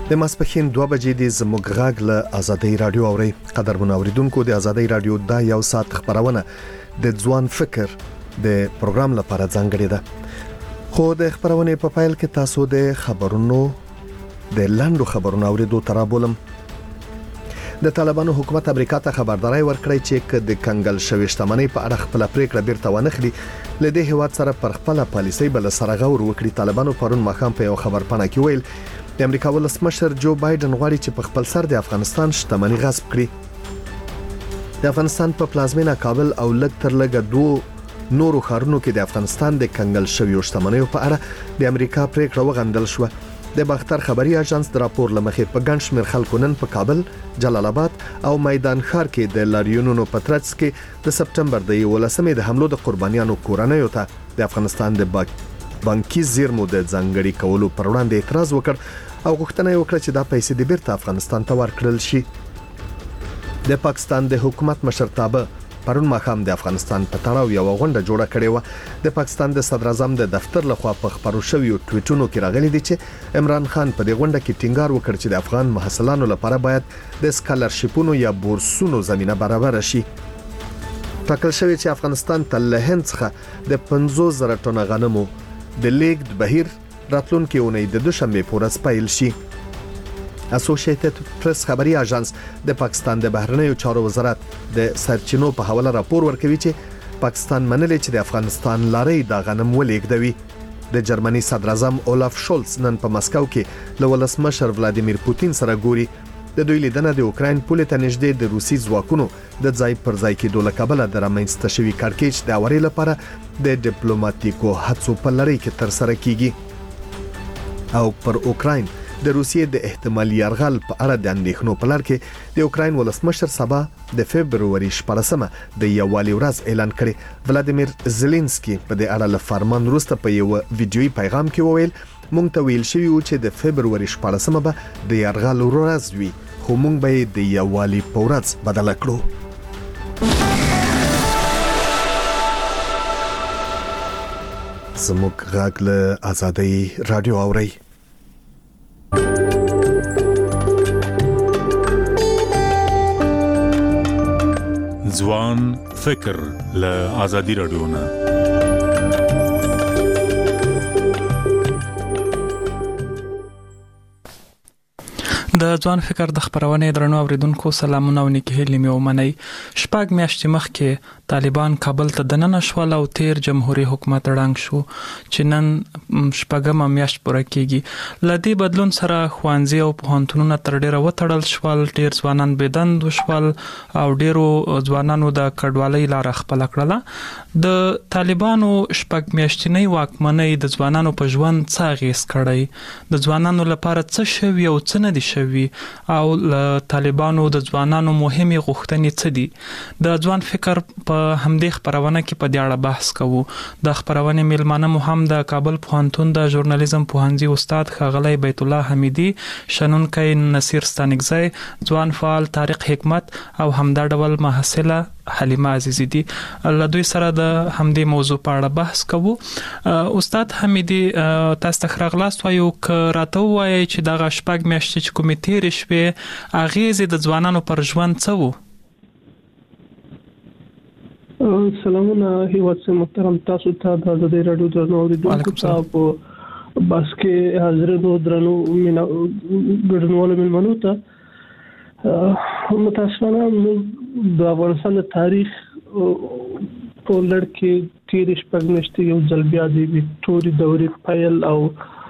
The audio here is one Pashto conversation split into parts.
د ماسپښین 2 بجې د زموږ غږ له ازادي رادیو اوري. قدرمن اوریدونکو، د ازادي رادیو دا یو ساعت خبرونه د ځوان فکر د پروګرام لپاره ځانګړې ده. خو د خبرونه په فایل کې تاسو د خبرونو د لاندو خبرونو اوریدو ترابولم. د طالبانو حکومت امریکا ته خبرداري ورکړی چې د کنګل شوی شتمنۍ په اړه خپل پریکړه بیرته ونخلي. لدې هیواد سره پر خپل پالیسۍ بل سره غور وکړي. طالبانو پرون مخام په یو خبرپاڼه کې ویل د امریکا ولسمشر جو بایدن غواړي چې په خپل سر د افغانستان شتمنۍ غصب کړي. د افغانستان په پلازمینه کابل او لږ تر لږه 2 نورو ښارونو کې د افغانستان د کنګل شوی شتمنۍ په اړه د امریکا پریکړه وغندل شو. د باختر خبري اژانس د راپور لمخې په ګڼ شمېر خلکو نن په کابل، جلال آباد او میدان ښار کې د لاریونونو په ترڅ کې د سپټمبر د 11مې د حملو د قربانیانو کورنیو ته د افغانستان د بانکي زیرمو د ځانګړي کولو پر وړاندې اعتراض وکړ او غوښتنه یې وکړه چې دا پیسې د بیرته افغانستان ته ورکړل شي. د پاکستان د حکومت مشرتابه پرون مخام د افغانستان په تړاو یو غونډه جوړه کړې و. د پاکستان د صدر اعظم د دفتر لخوا په خبرو شوی ټویټونو کې راغلي دي چې عمران خان په دې غونډه کې ټینګار وکړ چې د افغان محصلانو لپاره باید د سکالرشیپونو یا بورسونو زمينه برابر شي. ټاکل شوی چې افغانستان ته له هند څخه د 50,000 ټنه غنمو د لیږد بهیر راتلونکي اونۍ د دوشنبه پورې پیل شي. اسوسییټډ پریس خبري اژانس د پاکستان د بهرنیو چارو وزارت د سرچینو په حواله راپور ورکوي چې پاکستان منلې چې د افغانستان لارې د غنم ولیږدوي. د جرمني صدر اعظم اولاف شولز نن په مسکو کې له ولسمشر ولادیمیر پوتین سره ګوري. د دوی لیدنه د اوکراین پولې ته نږدې د روسي ځواکونو د ځای پر ځای کېدو له کبله د رامنځته شوي کړکېچ د اوري لپاره د ډیپلوماټیکو هڅو په لړۍ کې تر سره کیږي. او پر اوکراین د روسیې د احتمالي یرغل په اړه د اندېښنو په لړ کې د اوکراین ولسمشر سبا د فبرवरी 14مه د یووالي ورځ اعلان کړی. ولادیمیر زيلنسکي په دې اړه له فرمان وروسته په یو ویډیويي پیغام کې وویل مونږ ته ویل شوی و چې د فبرवरी 14مه به د یرغل ورځ وي، خو مونږ به د یووالي په ورځ بدل کړو. زموږ غږ له ازادي رادیو اوري. ځوان فکر له ازادي رادیو نه. د ځوان فکر د خبرونه درنو اوریدونکو سلامونه او نیکی هیلې مې ومنئ. شپږ میاشتې مخکې طالبان کابل ته دننه شول او تیر جمهوریت حکومت رنګ شو چې نن شپږمه میاشت پوره کیږي. لدی بدلون سره خوانځي او پوهنتونونه تر ډیره وټړل شول، ډیر ځوانان بيدند شول او ډیرو ځوانانو د کډوالۍ لار خپل کړله. د طالبانو شپږ میاشتنۍ واکمنۍ د ځوانانو په ژوند څه غیس کړی؟ د ځوانانو لپاره څه شوی او څه نه دي شوی او طالبانو د ځوانانو مهمه غوښتنې څه دي؟ د ځوان فکر په همدې خبرونه کې په دې اړه بحث کوو. د خبرونه میلمانه مو هم د کابل پوهنتون د ژورنالیزم پوهنځي استاد ښاغلی بیت الله حمیدي، شنونکی نصیر ستانکزی، ځوان فعال طارق حکمت او همدا ډول محصله حلیمه عزیزی دي. له دوی سره د همدې موضوع په اړه بحث کوو. استاد حمیدي، تاسو ته راغلاست وایو ک راته وایي چې دغه شپږ میاشتې چې کومې تیرې شوې اغیزې د ځوانانو پر ژوند څه وو؟ سلامونه هیواد سه محترم تاسو ته د ازادي رادیو درنو اوریدونکو ته په بس کې حاضرینو درنو ګډونوالو ملمنو ته متاسفانه د افغانستان تاریخ په لړ کې تیر شپږ میاشتې یو ځل بیا د ویکټوري دورې پیل او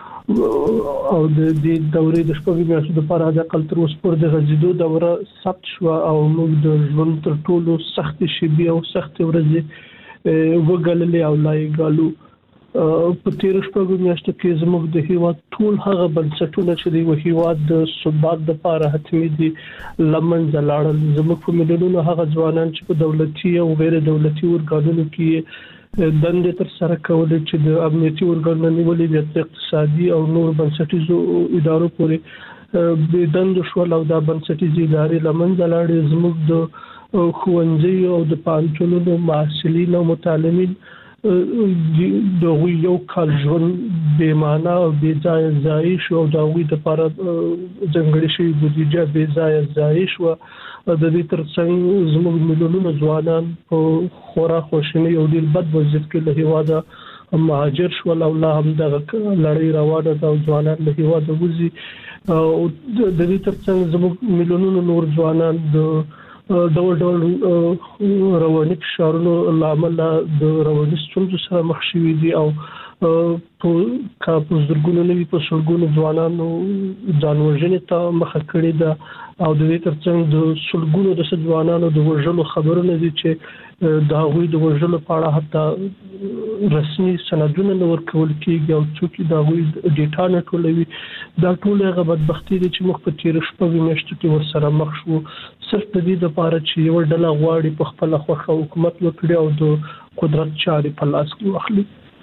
د دې دورې د شپږ میاشتو لپاره د کلتور سپور د غزیدو دوره ثبت شو او موږ د ژوند تر ټولو سخت شیبي او سخت ورځې وګاللې او لایګالو. په تیر شپږ میاشتو کې زموږ د هیواد ټول هغه بنسټونه چې د هیواد د ثبات لپاره حتمي دي لمنځه لاړل. زموږ په مليونونو هغه ځوانان چې په دولتي او غیر دولتي ورګانونو کې دندې تر سره کولې چې د امنیتي ورګانونو نیولې د اقتصادي او نور بنسټیزو ادارو پورې د دندو شول او د بنسټیزو ادارې لمنځه لاړې. زموږ د ښوونځي او د پوهنتونونو محصلین او متعلمین د یو کال ژوند بې معنا او بې ځای ځای شو د هغوی لپاره ځانګړې شوې بودیجه بې ځای ځای شو د دې ترڅنګ زموږ میلیونونه ځوانان په خورا خوشنۍ او ډېر بد وضعیت کې له هېواده مهاجر شول او لا هم دغه لړۍ روانه ده او ځوانان له هېواده وځي او د دې ترڅنګ زموږ میلیونونه نور ځوانان د ډول رواني فشارونو لامل د رواني ستونزو سره مخ شوي دي او په زرګونو نوي په سلګونو ځوانانو ځان وژنې ته مخه کړې ده او د دې ترڅنګ د سلګونو د ځوانانو د وژلو خبرونه دي چې د هغوی د وژلو په اړه حتی رسمي سندونه نه ورکول کېږي او څوک د هغوی ډیټا نه ټولوي دا ټول هغه بدبختي دي چې موږ په تېرو شپږو میاشتو کې ورسره مخ شو صرف د دې لپاره چې یوه ډله غواړي په خپله خوښه حکومت وکړي او د قدرت چارې په لاس کې واخلي.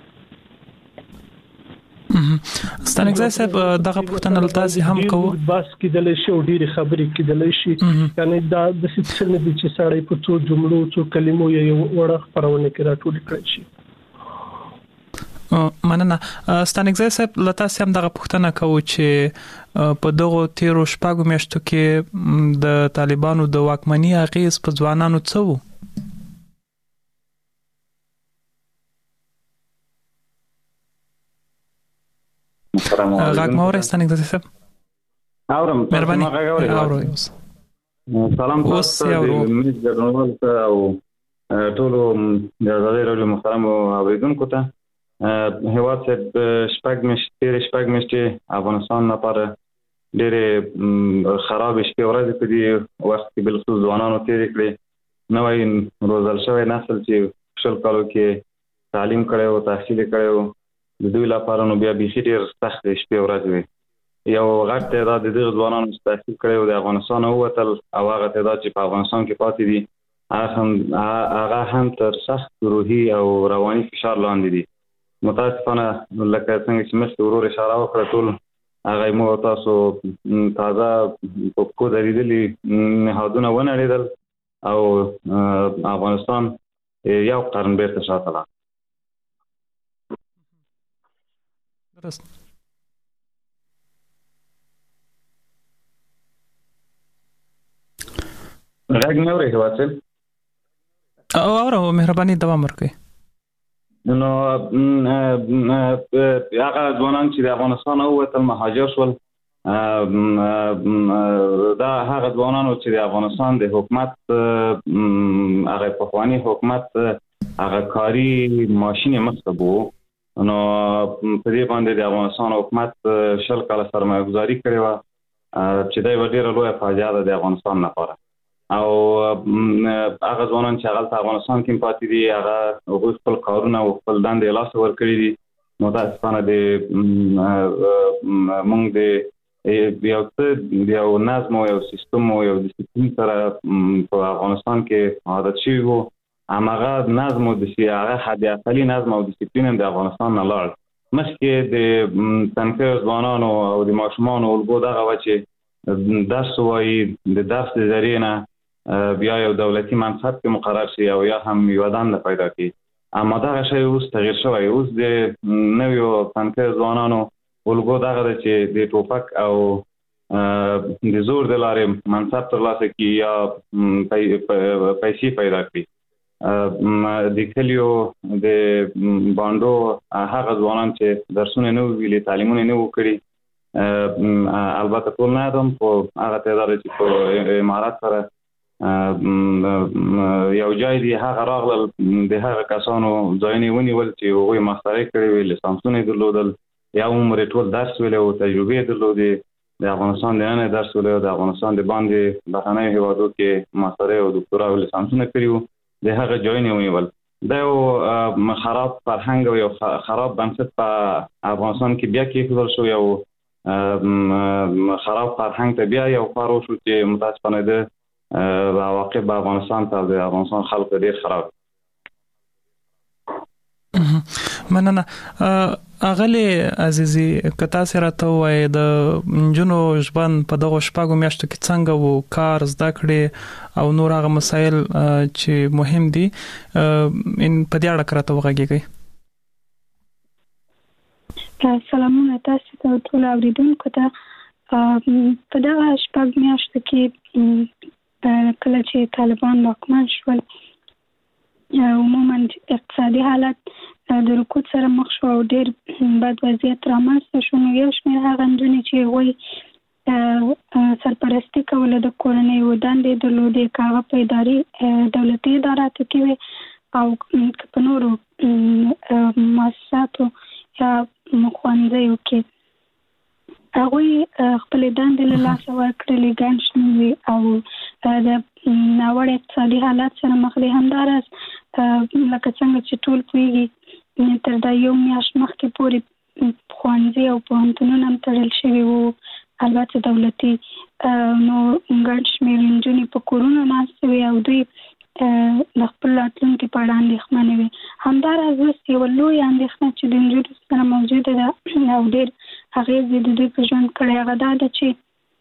ستانګزای صاحب دغه پوښتنه تاسو هم کوو بس کېدلای شي او ډېرې خبرې کېدلای شي یعنی دا د څه نه دي چې سړی په څو جملو څو کلمو یو وړه خبرونه کې راټول کړی شي. مننه ستانګزای صاحب لته هم دغه پوښتنه کوو چې په دغه تیرو شپږو میاشتو کې د طالبانو د واکمنۍ اغیز په ځوانانو څه وو؟ غاګ مورې ستانګزای صاحب اورم مهرباني اورم سلام تاسو ته د ګډونوال او ټولو د آزادۍ راډیو محترم اوریدونکو ته هیواد څخه شپږ میاشتې افغانستان لپاره ډېرې خراب شپې ورځې په دې وخت کې بلخصوص ځوانانو تېرې کړې نوی روزل شوی نسل چې شل کالو کې تعلیم کړی او تحصیل کړی و د دوی لپاره نو بیا بیخي ډېر سخت شپې ورځې وي یو غټ تعداد د دغه ځوانانو چې تحصیل کړی و د افغانستان ووتل او هغه تعداد چې په افغانستان کې پاتې دي هغه هم تر سخت روحي او رواني فشار لاندې دي متاسفانه لکه څنګه چې مخکې ورور اشاره وکړه ټول هغه مو تاسو تازه په کو دریدلي نهادونه ونړېدل او افغانستان یو قرن بیرته شاته لاړ. غږ نه اوري هواڅل او مهرباني دوام ورکړئ. نو هغه ځوانان چې د افغانستان ووتل مهاجر شول دا هغه ځوانانو چې د افغانستان د حکومت هغه پخوانی حکومت هغه کاری ماشین مخبو نو په دې باندې د افغانستان حکومت شل کاله سرمایه‌ګذاري کړې و چې دا ډېره لویه فاجعه ده د افغانستان لپاره او هغه ځوانان چې هغه افغانستان کې پاتې دي هغه خپل کارونه او خپل دندې لاس ورکړي دي متاسفانه د موږ د یو نظم او یو سیستم او یو ډیسپلین سره په افغانستان کې عادت شوي وو هماغه نظم او هغه حد اقلي نظم او ډیسپلین د افغانستان نه لاړ مخکې د تنکر ځوانانو او د ماشومانو الګو دغه و چې درس وایي د درس د ذریعې نه بیا یو دولتي منصب کې مقرر شي او یا هم یو دنده پیدا کړي اما دغه شی اوس تغیر شوی اوس د نویو تنکر ځوانانو الګو دغه ده چې د ټوپک او د زور د لارې منصب ترلاسه کړي یا پیسې پیدا کړي د کلیو د باندو هغه ځوانان چې درسونه نه ویلي تعلیمونه نه وکړي البته ټول نه ادم په هغه تعداد چې په امارات سره یو ځای دی هغه راغلل د هغه کسانو ځایونه ونیول چې هغوی ماسترۍ کړې وي لیسانسونه درلودل یا عمر ټول درس ویل او تجربه درلودې د افغانستان د نن درس ویل د افغانستان د باندې بهرنۍ هیوادو کې ماسترۍ او دکتورا او لیسانسونه کړیو د هغه ځایونه ونیول دا یو خراب فرهنګ او یو خراب بنسټ په افغانستان کې بیا کېښودل شو یو خراب فرهنګ ته بیا یو کار وشو چې متاسفانه د عواقب په افغانستان ته د افغانستان خلک ډېر خراب. مننه اغلی عزیزي کتا سره ته وای د جنو ژوند په دغه شپږو میاشتو کې څنګه وو کار زده کړې او نور هغه مسایل چې مهم دي ان په دې اړه کراته وغږیږي. سلامونه تاسو ته ټول اوریدونکو ته. په دغه شپږ میاشتو کې کله چې طالبان واکمن شول عموما اقتصادي حالت د رکود سره مخ شو او ډېر بد وضعیت رامنځته شو. نو یو شمېر هغه نجونې چې هغوی سرپرستي کوله د کورنۍ دندې درلودې، که هغه په دولتي اداراتو کې وي او په نورو مؤسساتو یا ښوونځیو کې، هغوی خپلې دندې له لاسه ورکړلې ګڼ شمېر او د ناوړه اقتصادي حالت سره مخ دي. همداراز لکه څنګه چې ټول پوهېږي تر دا یو میاشت مخکې پورې ښوونځي او پوهنتونونه هم تړل شوي وو، البته دولتي. نو ګڼ شمېر نجونې په کورونو ناستې وې او دوی د خپل راتلونکي په اړه اندېښمنې وې. همداراز اوس یوه لویه اندېښنه چې د نجونو سره موجوده ده او ډېر اغېز یې د دوی په ژوند کړی، هغه دا ده چې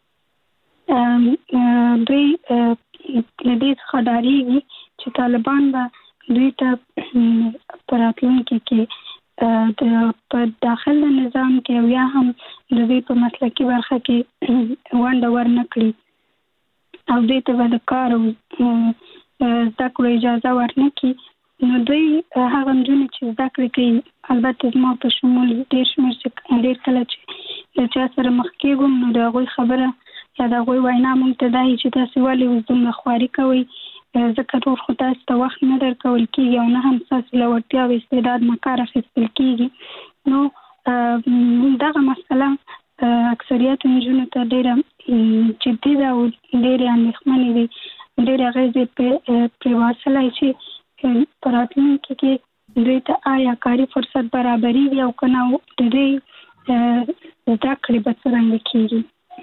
دوی له دې څخه ډارېږي چې طالبان به دوی ته په راتلونکي کې په داخل نظام کې او یا هم د دوی په مسلکي برخه کې ونډه ورنه کړي او دوی ته به د کار او زده کړو اجازه ورنه کړي. نو دوی هغه نجونې چې زده کړې کوي، البته زما په شمول ډېر شمېر چې ډېر کله چې د چا سره مخ کېږم نو د هغوی خبره یا د هغوی وینا موږ ته دا وي چې تاسې ولې اوس دومره خواري کوئ، ځکه ټول خو تاسو ته وخت نه درکول کېږي او نه هم ستاسو له وړتیا او استعداد نه کار اخیستل کېږي. نو دغه مسله اکثریت نجونو ته ډېره جدي ده او ډېرې اندېښمنې دي، ډېرې اغېزې پرې واچولی چې په راتلونکي کې دوی ته آیا کاري فرصت برابرېږي او که نه د دوی زده کړې به څرنګه کېږي.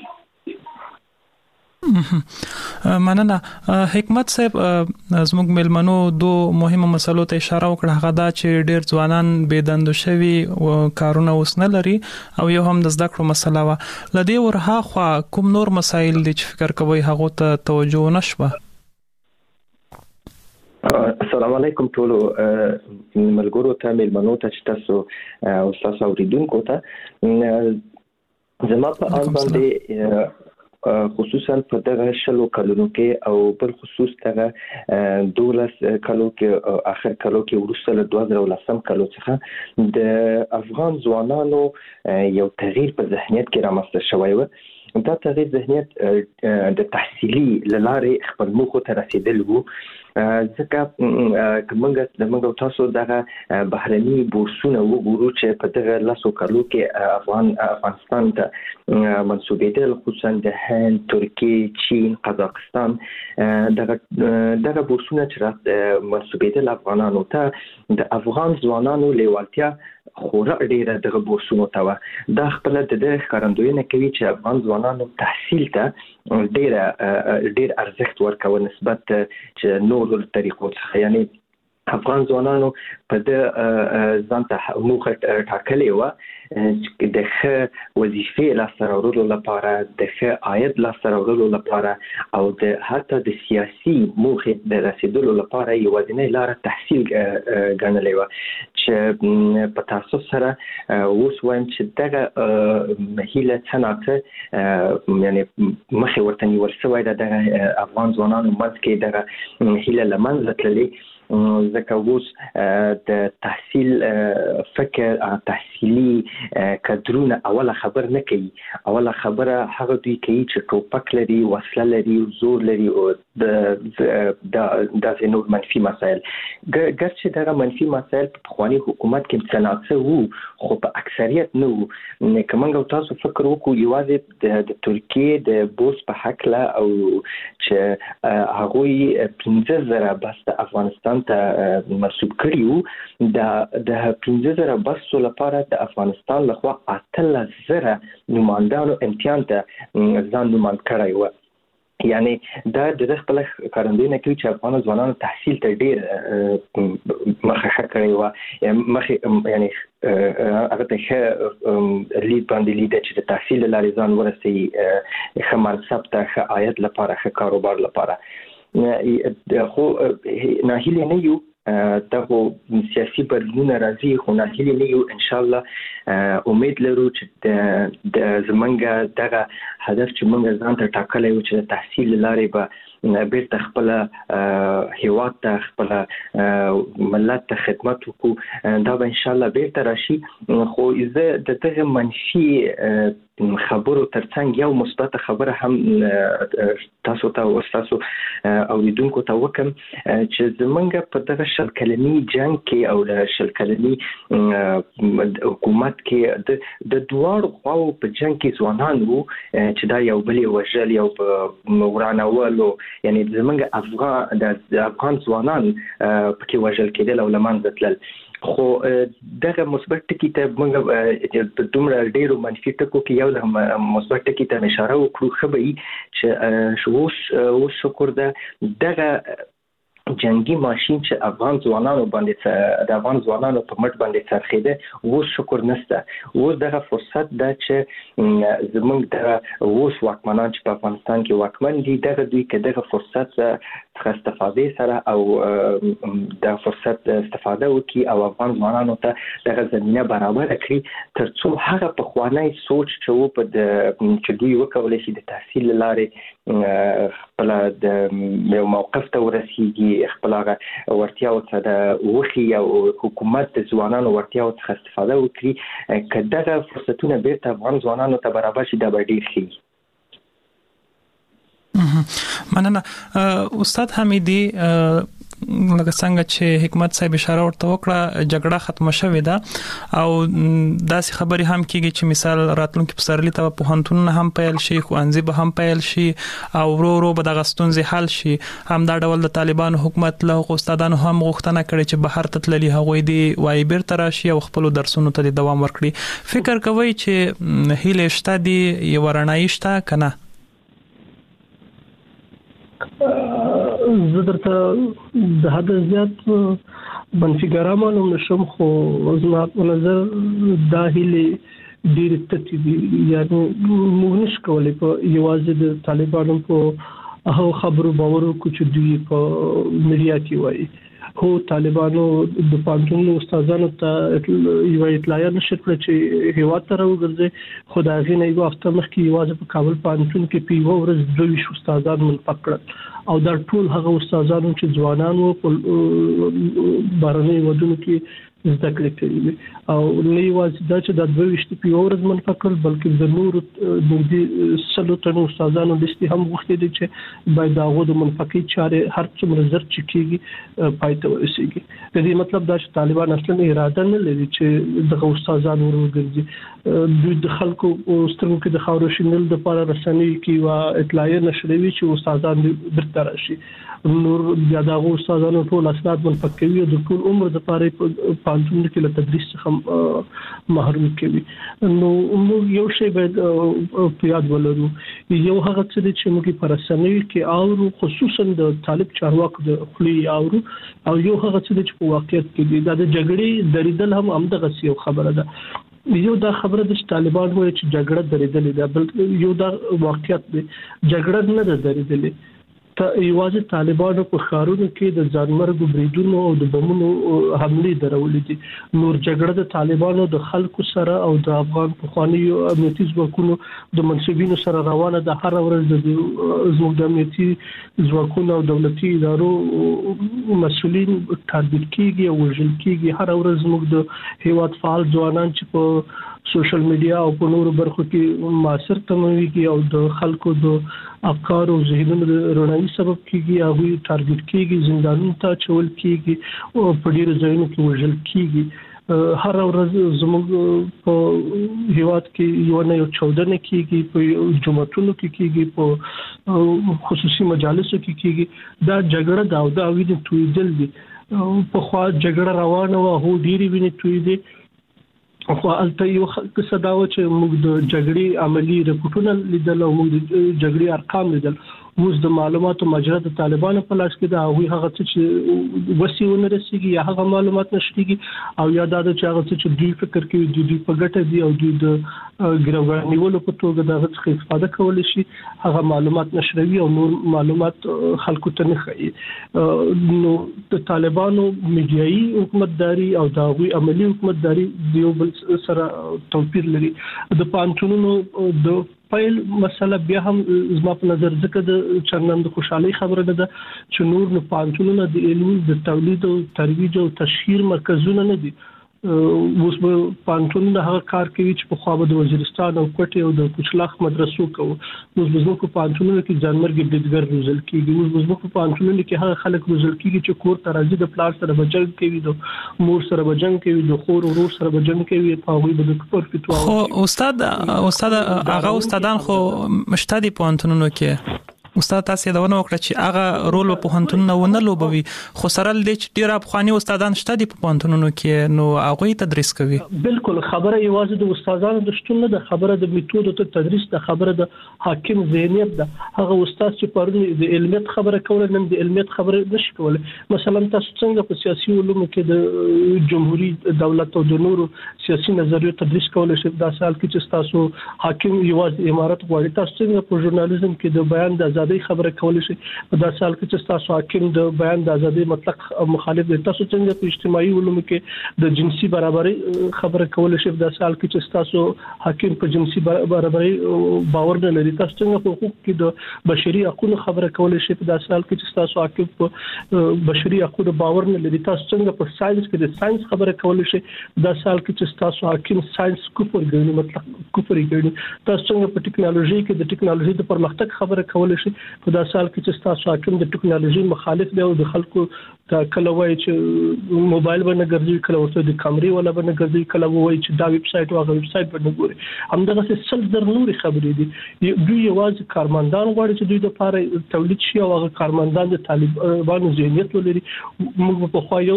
مننه. حکمت صاحب، زموږ ملمنو دو مهمه مسلو ته اشاره وکړه، هغه دا چې ډېر ځوانان بې دندو شوي کارونه اوس نه لري او یو هم د زده کړو مسله وه. له دې ورهاخوا کوم نور مسایل دي چې فکر کوئ هغو ته توجه نه شوه؟ السلام علیکم ټولو ملګرو ته، ملمنو ته چې تاسو او تاسو اوریدونکو ته. زما په اړه باندې خصوصا په دغه شلو کلونو کې او بل خصوص دغه 12 کلو کې اخر کلو کې ورسته له 2010 کلو څخه د افغان ځوانانو یو تغییر په ذهنیت کې رامنځته شوی و. دا تغییر ذهنیت د تحصیلي لارې خپل موخو ته رسیدل وو، ځکه موږ تاسو دغه بهرني بورسونه وګورو چې په دغه 10 کلو کې افغانستان ته منسوبېدل، خصوصا د هند، ترکیه، چین، قزاقستان. دغه بورسونه چې منسوبېدل افغانانو ته، د افغان ځوانانو لیوالتیا خورا ډیره دغه بورسونو ته وه. دا خپل د دې ښکارندوینه کوي چې افغان ځوانانو تحصیل ته ډیر ارزښت ورکوي نسبت چې نورو طریقو څخه. یعنی افغان ځوانانو په د ځان ته موخه ټاکلې وه د ښه وظیفې لاسته راوړلو لپاره، د ښه عاید لاسته راوړلو لپاره او د حتی د سیاسي موخې د رسیدلو لپاره یوازینۍ لاره تحصیل ګڼلې وه. چې په تاسو سره اوس وایم چې دغه هیله څنګه یعنی مخې ورته نیول شوی ده، دغه افغان ځوانانو منځ کې دغه هیله له منځه تللې، ځکه اوس د تحصیل فکر تحصیلي کدرونه اوله خبر نه کوي. اوله خبره هغه دوی کوي چې ټوپک لري، وسله لري، زور لري او د نور منفي مسایل. ګرچې دغه منفي مسایل په پخواني حکومت کې متناسب وو خو په اکثریت نه وو. که موږ تاسو فکر وکړو یوازې د ترکیه د بوس په حقله او چې هغوی 15,000 بس د افغانستان ته منسوب کړي وو، د 15,000 بسو لپاره د افغانستان لخوا 18,000 نمایندانو امتحان ته ځان نوماند کړی و. یعنی دا د خپل کارندوینه کوي چې افغان ځوانانو تحصیل ته ډیر مخه کړی و، مخه یعنی هغه ته لید باندې لید چې د تحصیل لارې ځان ورسي ښه منصب ته، ښه عاید لپاره، ښه کاروبار لپاره. خو ناهیلې نه یو دغه سیاسي بدلون راځي خو نه هلي نه یو ان شاء الله امید لرو چې د زمونږ دغه هدف چې موږ ځان ته ټاکلی و چې د تحصیل لارې به بیرته خپل هیواد ته خپل ملت ته خدمت وکړو دا به ان شاء الله بیرته راشي خو زه د دغه منفي خبرو ترڅنګ یو مثبت خبره هم تاسو ته او تاسو اوریدونکو ته وکم چې زمونږ په دغه شل کلنی جنگ کې او د شل کلنی حکومت کې د دوار خواو په جنگ کې ځوانان وو چې دا یو بل وژل یو ورانولو یعنی زمونږ افغان ځوانان پکې وژل کېدل او لمن ځتل خو دغه مثبت ټکی ته موږ په دومره ډیرو منفي ټکو کې یو د مثبت ټکی ته اشاره وکړو خبري چې اوس شکر ده دغه جنگي ماشين چې افغان ځوانانو باندې د افغان ځوانانو په مټ باندې څرخیده اوس شکر نشته اوس دغه فرصت ده چې زموږ د اوس واکمنان چې په افغانستان کې واکمن دي دغه دوی کې دغه فرصت څخه استفاده سره او د فرصت استفاده وکړي او افغان ځوانانو ته دغه زمينه برابر کړي ترڅو هغه په خوانی سوچ چې و په چې دوی وکولای شي د تحصیل لارې خپل د یو موقف ته ورسیږي خپل هغه ورتیاو ته د وخی او حکومت د ځوانانو ورتیاو څخه استفاده وکړي کله فرصتونه بیرته افغان ځوانانو ته برابر شي دا به ډیر ښه مننه استاد حمیدی لکه څنګه چې حکمت صاحب اشاره ورته وکړه جګړه ختمه شوې ده او داسې خبرې هم کیږي چې مثال راتلونکي پسرلی ته په هنتون هم پیل شي خو انځي به هم پیل شي او ورو به د غستونځي حل شي هم دا ډول د طالبان حکومت له استادانو هم غوښتنه کړې چې بهر ته تللي هغوی دی وای بیرته راشي او خپل درسونو ته دوام ورکړي فکر کوي چې هیله شته دی یو رڼایي شته کنه زه درته د حد زیات منفي ګرامانو نشم خو زما په نظر دا هیله ډیر تتی دي یعنی موږ نشو کولای په یوازې د طالبانو په هغه خبرو باور وکړو چې دوی په میډیا کې وایي خو طالبانو د پانتون استادانو ته یو اطلاع نشر کړ چې هیواد ته راوګرځي خدای غي نه یو هفته مخکې یوازې په کابل پانتون کې په یو ورځ 22 استادان منفق کړل او دا ټول هغه استادانو چې ځوانانو په بهرني ودونو کې زده کړې کوي او نه یوازې دا چې د 22 په ورځ منفقل بلکې د نور د سلوټونو استادانو لستي هم وخت دي چې باید داغو د منفقي چارې هر څومره زر چکیږي پایته ورسیږي د دې مطلب دا چې طالبان اصلا اراده نه لري چې دغه استادانو ورګرځي دوی د خلکو سترګو کې د خاورو شیندل د لپاره رسنۍ کې وا اطلاع نشروي چې استادان برته راشي نور بیا دغه استادانو ټول اسناد منفق کوي او د ټول عمر د لپاره پانتون کې له تدریس څخه محروم کوي نو موږ یو شی باید په یاد ولرو یو هغه څه چې موږ په رسنۍ کې او خصوصا د طالب چارواکو د خلی او یو هغه څه چې په واقعیت کې د جګړې دریدل هم همدغه یو خبره ده یو دا خبره د طالبان وایي چې جګړه دریدلې ده بلکې یو دا واقعیت دی جګړه نه ده دریدلې یوازې طالبانو په ښارونو کې د ځانمرګو بریدونو او د بمونو حملې درولې دي نور جګړه د طالبانو د خلکو سره او د افغان پخوانی امنیتي ځواکونو د منسوبینو سره روانه ده هر ورځ د زموږ د امنیتي ځواکونو او دولتي ادارو مسؤلین تارګټ کیږي او وژل کیږي هر ورځ موږ د هیواد فعال ځوانان چې په سوشل میډیا او په نورو برخو کې معاصر تمویږي او د خلکو د افکار او ذهنونو د رڼایي سبب کیږي هغه ټارګټ کیږي زندانونو ته چول کیږي او په ډیرو ځایونو کې وژل کیږي هر ورځ زموږ په هیواد کې یو نه یو 14 کیږي په جمعتونو کې کیږي په خصوصي مجالسو کې کیږي دا جګړه دا او دا ویني تویدل دي په خوا جګړه روانه و هو ډیری ویني تویدي خو البته یو قصه دا و چې موږ د جګړې عملی رپورټونه لیدل او موږ د جګړې ارقام لیدل اوس د معلوماتو مجرا د طالبانو په لاس کې دا هغه چې وسیونه رسیږي یا هغه معلومات نشریږي او یا دا چې هغه چې دوی فکر کوي دوی په ګټه دي او دوی د ګرځنی ولو په توګه دا څخه استفاده کول شي هغه معلومات نشروي او نور معلومات خلکو ته نه خي نو د طالبانو میډیایي حکومتداري او د غوي عملی حکومتداري دیو بل سره توپیر لري د پانتونونو د فایل مسله بیا هم زما په نظر ځکه د چرنن د خوشحالي خبره ده چې نور نه پانتونونه د علمي د تولید او ترویج او تشهیر مرکزونه نه دي اوس په پانتونونه هغه کار کوي چې په خوا د وزیرستان او کوټه او د کوچلاخ مدرسو کوي اوس بزنو په پانتونونه کې ځانمرګ بډګر روزل کیږي اوس بزنو په پانتونونه کې هغه خلک روزل کیږي چې کور ترازی د پلان سره بجنګ کوي د مور سره بجنګ کوي د خور ورور سره بجنګ کوي په هغه د کفر فتوا خو استاد هغه استادان خو مشتدي پانتونونو کې استاد تاسو دا ونه وکړه چې هغه رول په پوهنتونونو ونه لوبوي خو سره د ډیر افغاني استادان شته دي په پوهنتونونو کې نو هغه تدریس کوي بالکل خبره یوازې د استادانو د شتون نه د خبره د میتود ته تدریس د خبره د حاکم ذهنیت ده هغه استاد چې پرون د علمیت خبره کوله نن د علمیت خبره نشي کولای مثلا تاسو څنګه په سیاسي علومو کې د جمهوریت دولت او د نورو سیاسي نظریو تدریس کولای شي دا سال کې چې تاسو حاکم یوازې امارت غواړي تاسو څنګه په ژورنالیزم کې د بیان د ازادي خبره کولای شي په دا سال کې چې تاسو حاکم د بیان د ازادي مطلق مخالف دي تاسو څنګه په اجتماعي علومو کې د جنسي برابرۍ خبره کولای شي په دا سال کې چې تاسو حاکم په جنسي برابرۍ باور نه لري تاسو څنګه په حقوق کې د بشري حقوقو خبره کولای شي په دا سال کې چې تاسو حاکم په بشري حقوقو باور نه لري تاسو څنګه په ساينس کې د ساينس خبره کولای شي دا سال کې چې تاسو حاکم ساينس کفر ګڼي مطلب کفر ګڼي تاسو څنګه په ټکنالوژي کې د ټکنالوژي د پرمختګ خبره کولای شي په دا سال کې چې تاسو حاکم د ټکنالوژي مخالف دی او د خلکو دا کله وایي چې موبایل باندې ګرځي کله ورته د کیمرې ولا باندې ګرځي کله وایي چې دا ویب سټ او هغه ویب سټ باندې ګوري همدغه څه سل در نور خبرې دي دوی یوازې کارمندان غواړي چې دوی د لپاره تولید شي او هغه کارمندان د طالبانو ذهنیت ولري موږ په خو یو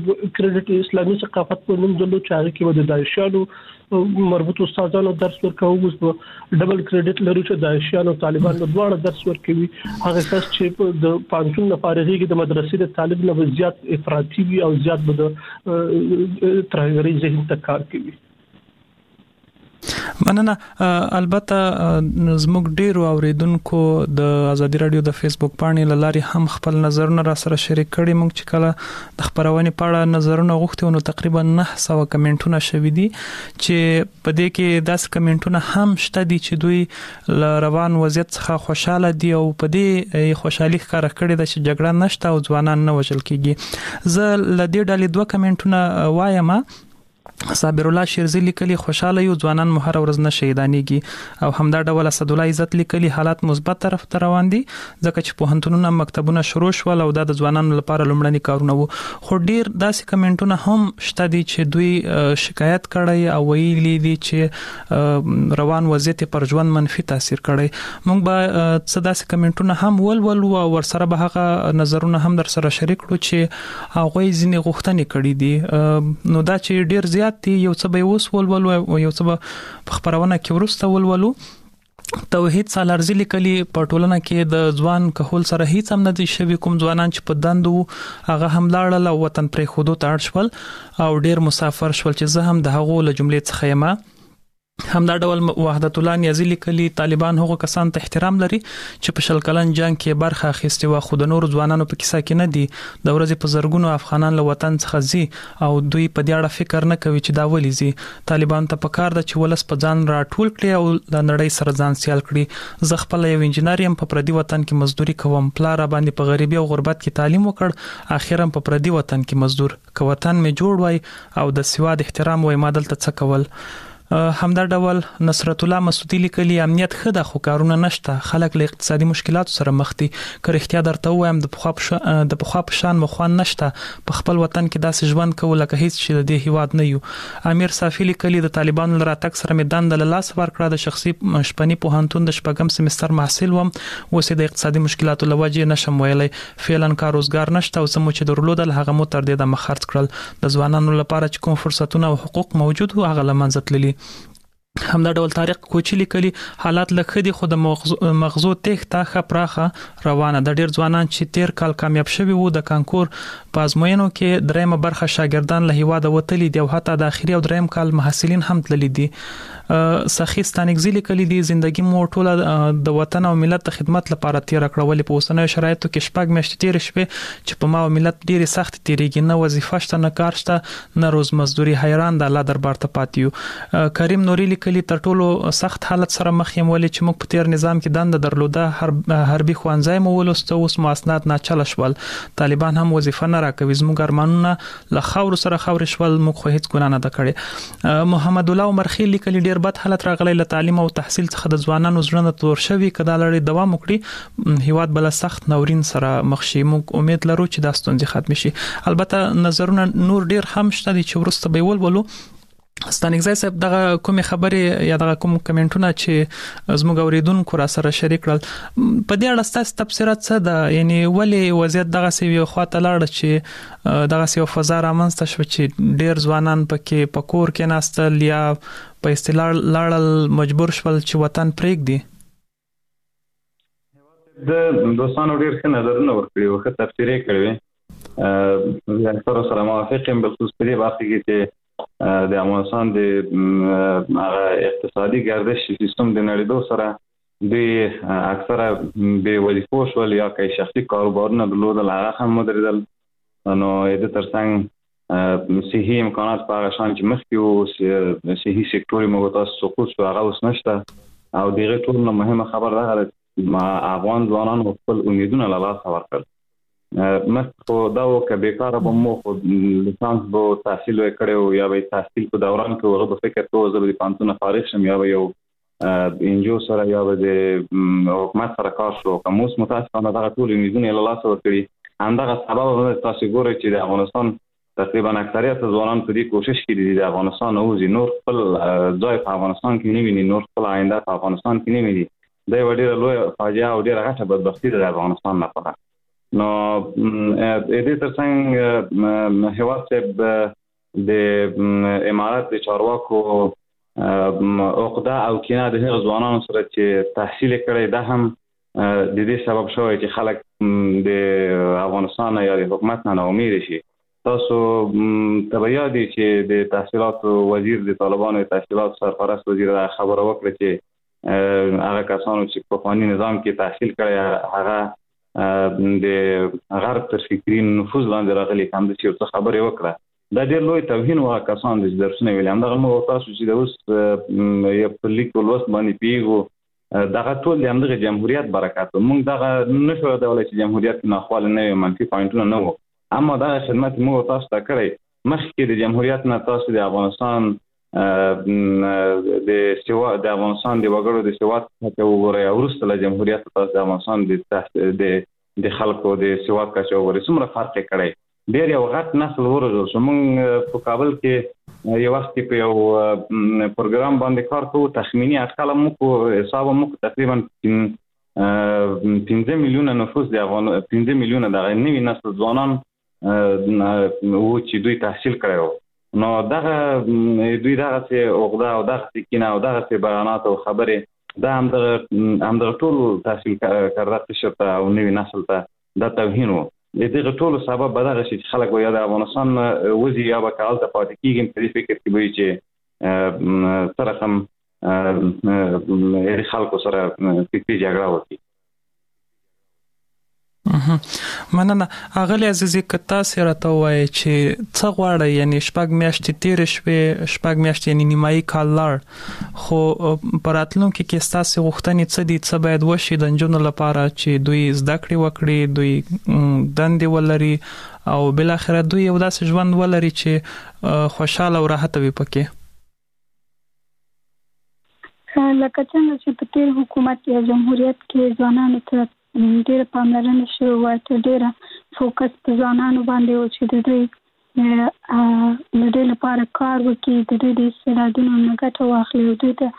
کریډټ اسلامي ثقافت په نوم دلو چې هغه کې د داعشانو مربوط استادانو درس ورکوي اوس په ډبل کریډټ لري چې داعشانو طالبانو دواړه درس ورکوي هغه کس چې د پانتون لپاره د مدرسې د طالب نه زیات افراطي وي او زیات به د ترهګرۍ ذهن ته کار کوي مننه البته زموږ ډیرو اوریدونکو د ازادي رادیو د فیسبوک باندې لاري هم خپل نظرونه را سره شریک کړي موږ چې کله د خبرونه پاړه نظرونه غوښتي نو تقریبا 900 کمنټونه شوي دي چې په دې کې 10 کمنټونه هم شته دي چې دوی روان وضعیت څخه خوشاله دي او په دې خوشحالي ښکاره کړي د چې جګړه نشته او ځوانان نه وژل کیږي زه لدې ډلې 2 کمنټونه وایم صابر الله شیرزی لیکلی خوشاله یو ځوانان مو هر ورځ نه شهیدانېږي او همدا ډول اسد الله عزت لیکلی حالات مثبت طرف ته روان دي ځکه چې پوهنتونونه مکتبونه شروع شول او د ځوانانو لپاره لومړني کارونه وو خو ډیر داسې کمنټونه هم شته دي چې دوی شکایت کړي او ویلي دي چې روان وضعیت پر ژوند منفي تاثیر کړي موږ به څه داسې کمنټونه هم ولولو او ورسره به هغه نظرونه هم در سره شریک کړو چې هغه ځینې غوښتنې کړي دي نو دا چې ډیر زیات یو څه به اوس ولولو یو څه به خبرونه کې ورسته ولولو توحید سالارزی لیکلی په ټولنه کې د ځوان کهول سره هیڅ هم نه دي شوی کوم ځوانان چې په دندو هغه هم لاړل او وطن پرې خودو ته اړ شول او ډیر مسافر شول چې زه هم د هغو له جملې څخه یم همدا ډول وحدت الله نیازی لیکلی طالبان هغه کسان ته احترام لري چې په شل کلن جنگ کې برخه اخیستي و خو د نور ځوانانو په کیسه کې نه دي د ورځې په زرګونو افغانان له وطن څخه ځي او دوی په دې اړه فکر نه کوي چې دا ولې ځي طالبان ته پکار ده چې ولس په ځان راټول کړي او د نړۍ سره ځان سیال کړي زه خپل یو انجنیر یم په پردي وطن کې مزدوري کوم پلار باندې په غریبي او غربت کې تعلیم وکړ اخیرا په پردي وطن کې مزدور کو وطن می جوړ وای او د سواد احترام وای مادل ته څه کول همدا ډول نصرت الله مسعودی لیکلی امنیت خده خو کارونه نشته خلک له اقتصادي مشکلاتو سره مخ دي که احتیاط درته وایم د پخوا په شان مخوان نشته په خپل وطن کې داسې ژوند کول لکه هیڅ شي د دې هیواد نه یو امیر صافی لیکلی د طالبانو لراتک سره میدان د لاس ورکړه د شخصي شپنی پوهنتون د شپږم سمستر محصل وم وسې د اقتصادي مشکلاتو لوجه نشم ویلای فعلا کار روزګار نشته او سمو چې درلودل هغه مو تر دې د مخارج کړل د ځوانانو لپاره چې کوم فرصتونه او حقوق موجود وو هغه لمنځه تللي همدا ډول طارق کوچی لیکلي حالات لکه خو د مغزو تخته خپراخه روانه د ډیر ځوانان چې تیر کال کامیاب شوي وو د کانکور په ازموینو کې دریمه برخه شاګردان له هیواده وتلي دي او حتی د اخیری او دریم کال محصلین هم تللي دي. سخی ستانګزی لیکلي دي زندگی مو ټوله د وطن او ملت د خدمت لپاره تیر کړولې په اوسنیو شرایطو کې شپږ میاشتې تیر شوه چې په ما او ملت ډیره سخت تیریږي نه وظیفه شته نه کار شته نه روز مزدوري حیران د الله دربار ته پاتیو. کریم نوري لیکلي تر ټولو سخت حالت سره مخ یم ولې چې موږ په تیر نظام کې دند درلوده حربي خوانځای مو ولسته اوس مو اسناد نه چل شول طالبان هم وظیفه نه راکوي زموږ ارمانونه له خاور سره خاور شول موږ خو هیڅ ګنا نه د کړې. محمد الله عمر خیل لیکلي ډیر بد حالت راغلی له تعلیم او تحصیل څخه د ځوانانو زړه تور شوی کدا لړۍ دوام وکړي هیواد بل سخت نورین سره مخ شي موږ امید لرو چې دا ستونزې ختم شي. البته نظرونه نور ډیر هم شته چې ورسته به ولولو. ستانګزای صاحب دغه کوم خبرې یا دغه کوم کمنټونه چې زموږ اوریدونکو را سره شریک کړل په دې اړه ستاسو تفسیرات څه ده یعنی ولې وضعیت دغه سی یو خواته لاړ چې دغه سی فضا رامنځته شو چې ډیر ځوانان پکې پکور کې ناستل یا په اصطلاح لاړل مجبور شول چې وطن پرېږدي. د دوستانو ډیر ښه نظرونه ورکړي او ښه تفسیر یې کړی وي زه سره موافق یم بخصوص په دې برخه کې چې د افغانستان د اقتصادي گردش سیستم د نړیدو سره د اکثره به وظیفو شول یا که شخصي کاروبارونه درلودل هغه هم مدیریدل نو د ترڅنګ صحي امکانات په هغه شان چې مخکې وو صحي سکتور موږ تاسو سقوط شو هغه اوس نشته او دغه ټول مهمه خبر ده چې افغان ځوانانو خپل امیدونه له لاسه ورکړل مخکې دا وکړه بیکاره به مو خو لیسانس به تحصیل وکړو یا به تحصیل په دوران کې هغه به فکر کوو زه به د پوهنتون فارغ شم یا به یو انجو سره یا به د حکومت سره کار شو کوم اوس متاسفانه دغه ټول امیدونه له لاسه ورکړي همدغه سبب تاسو ګورئ چې د افغانستان تقریبا اکثریت ځوانان په دې کوشش کوي د افغانستان اوځي نور خپل ځای په افغانستان کې نه ویني نور خپل آینده په افغانستان کې نه ویني دا یو ډېر لوی فاجعه او ډېر غټه بدبختي ده د افغانستان لپاره. نو دې ترڅنګ هیواد صاحب د امارات د چارواکو عقده او کینه د هغو ځوانانو سره چې تحصیل کړی دا هم د دې سبب شوی چې خلک د افغانستان یا د حکومت نه ناامید شي. تاسو تبعیا دي چې د تحصیلات وزیر د طالبانو تحصیلات سرپرست وزیر خبره وکړه چې هغه کسانو چې په قانوني نظام کې تحصیل کړی هغه د غرب تر فکري نفوذ لاندې راغلي کوم د څه خبرې وکړه دا ډېر لوی توهین و کسان د درسونه ویل هم دغه موږ تاسو چې د اوس یو په لیک ولوست باندې پیغو دغه ټول د همدغه جمهوریت برکت موږ دغه نشو دولت چې جمهوریت نه خپل نه منفي پوینټونه نه وو اما دا خدمت موږ تاسو ته کړی مخکې د جمهوریت نه تاسو د افغانستان د سیوا د افغانستان د وګړو د سیوا ته وګورئ او وروسته له جمهوریت تاسو د افغانستان د خلکو د سیوا کچه وګورئ څومره فرق کړی ډېر یو غټ نسل وروزل شو. موږ په کابل کې یو وخت په یو پروګرام باندې کار کوو تخمینی اټکل موږ حساب موږ تقریبا 15 میلیونه نفوس د افغان 15 میلیونه د نوي نسل ځوانان وو چې دوی تحصیل کړو نو دغه دوی دغه څه عقده او دغه کینه او دغه څه بیانات او خبره دا هم د ټول تحصیل کړه قشرته او نوی نسل ته دا توهین وو. دغه ټول سبب به دغه چې خلک وایي د افغانستان وځي یا به کال ته پاتې کیږي په دې فکر کې وایي چې سره هم خلکو سره فکري جګړه وکړي. مننه اغلی عزیزي کتا سره ته وای چې څه غواړي یعنی شپږ میاشتې تیر شوه شپږ میاشتې یعنی نیمایي کال لار خو پراتلونکو کې ستاسو غوښتنې څه دي څه باید وشي د جنونو لپاره چې دوی زده کړې وکړي دوی دندې ولري او بل اخر دوی یو داسې ژوند ولري چې خوشاله او راحت وي پکې. لکه څنګه چې په تیر حکومت یا جمهوریت کې ځوانانو ته ډېر پاملرنه شوې وه ته ډېره فوکس په ځوانانو باندې و چې د دوی د دوی لپاره کار وکړي د دوی د استعدادونو نه ګټه واخلي او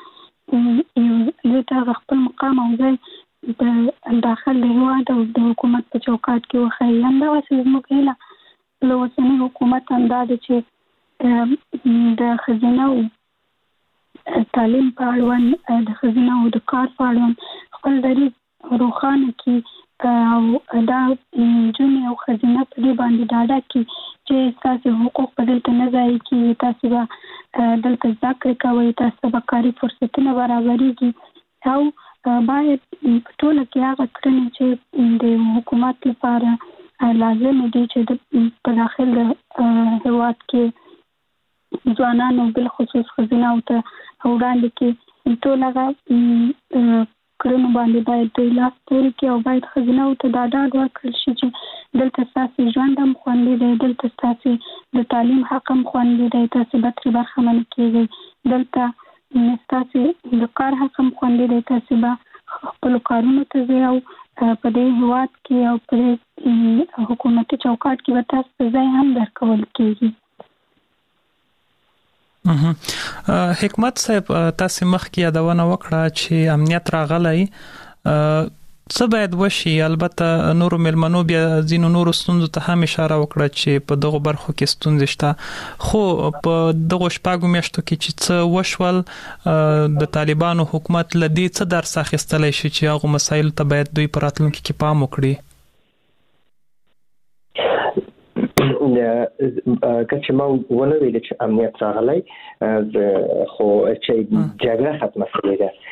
دوی ته خپل مقام او ځای د داخل د هېواد او د حکومت په چوکاټ کې وښایي. همدغسې زموږ هیله له اوسني حکومت هم دا ده چې د ښځینه تعلیم په اړوند د ښځینه او د کار په اړوند خپل دریځ روښانه کړي او دا نجونې او ښځینه په دې باندې ډاډه کړي چې تاسو حقوق په دلته نه ځای کړي، تاسو به دلته زده کړې کوئ، تاسو به کاري فرصتونه برابرېږي او باید په ټوله کې هغه کړنې چې د حکومت لپاره لازم دي چې په داخل د هېواد کې ځوانانو بالخصوص ښځینه‌و ته وړاندې کړي، ټول هغه کړنو باندې باید دوی لاس پورې کړي او باید ښځینه‌و ته دا ډاډ ورکړل شي چې دلته ستاسې ژوند هم خوندي دی، دلته ستاسې د تعلیم حق هم خوندي دی، تاسې به ترې برخمن کېږئ، دلته ستاسې د کار حق هم خوندي دی، تاسې به خپلو کارونو ته ځئ او په دې هېواد کې او په دې حکومتي چوکاټ کې به تاسو ته ځای هم درکول کېږي. حکمت صاحب تاسو مخکې یادونه وکړه چې امنیت راغلی، څه باید وشي؟ البته نورو ملمنو بیا ځینو نورو ستونزو ته هم اشاره وکړه چې په دغه برخو کې ستونزې شته، خو په دغه شپږو میاشتو کې چې څه وشول د طالبانو حکومت له دې څه درس اخیستلی شي چې هغه مسایل ته باید دوی په راتلونکي کې پام وکړي؟ که ما ونه ویل چې امنیت راغلی خو چې جګړه ختمه شوې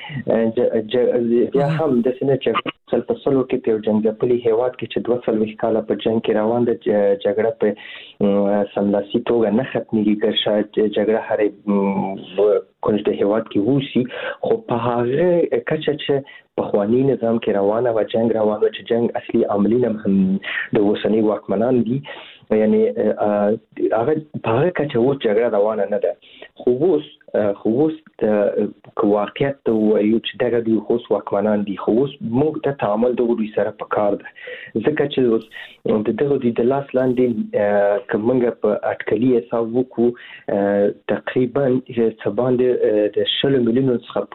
ده، بیا هم د سینې چې په سلو کې په جنګپلي هېواد کې چې 240 کاله په جنګ کې روان ده، جګړه په سملاسي توګه نه ختمېږي، که شاید جګړه هرې کونج د هېواد کې وشي، خو په هغه کچه چې پخوانی نظام کې روانه و جنگ روان و چې جنگ اصلي عاملین هم د اوسنی واکمنان دي، یعنی هغه په هغه کچه و جګړه روانه نه ده، خو اوس د واقعیت ته وایو چې دغه دوی اوس واکمنان دي، خو اوس موږ د تعامل د دوی سره پکار ده، ځکه چې اوس د دغه دوی د لاس لاندې که موږ په اټکلي حساب وکړو تقریبا څه باندې د 10 میلیونو څخه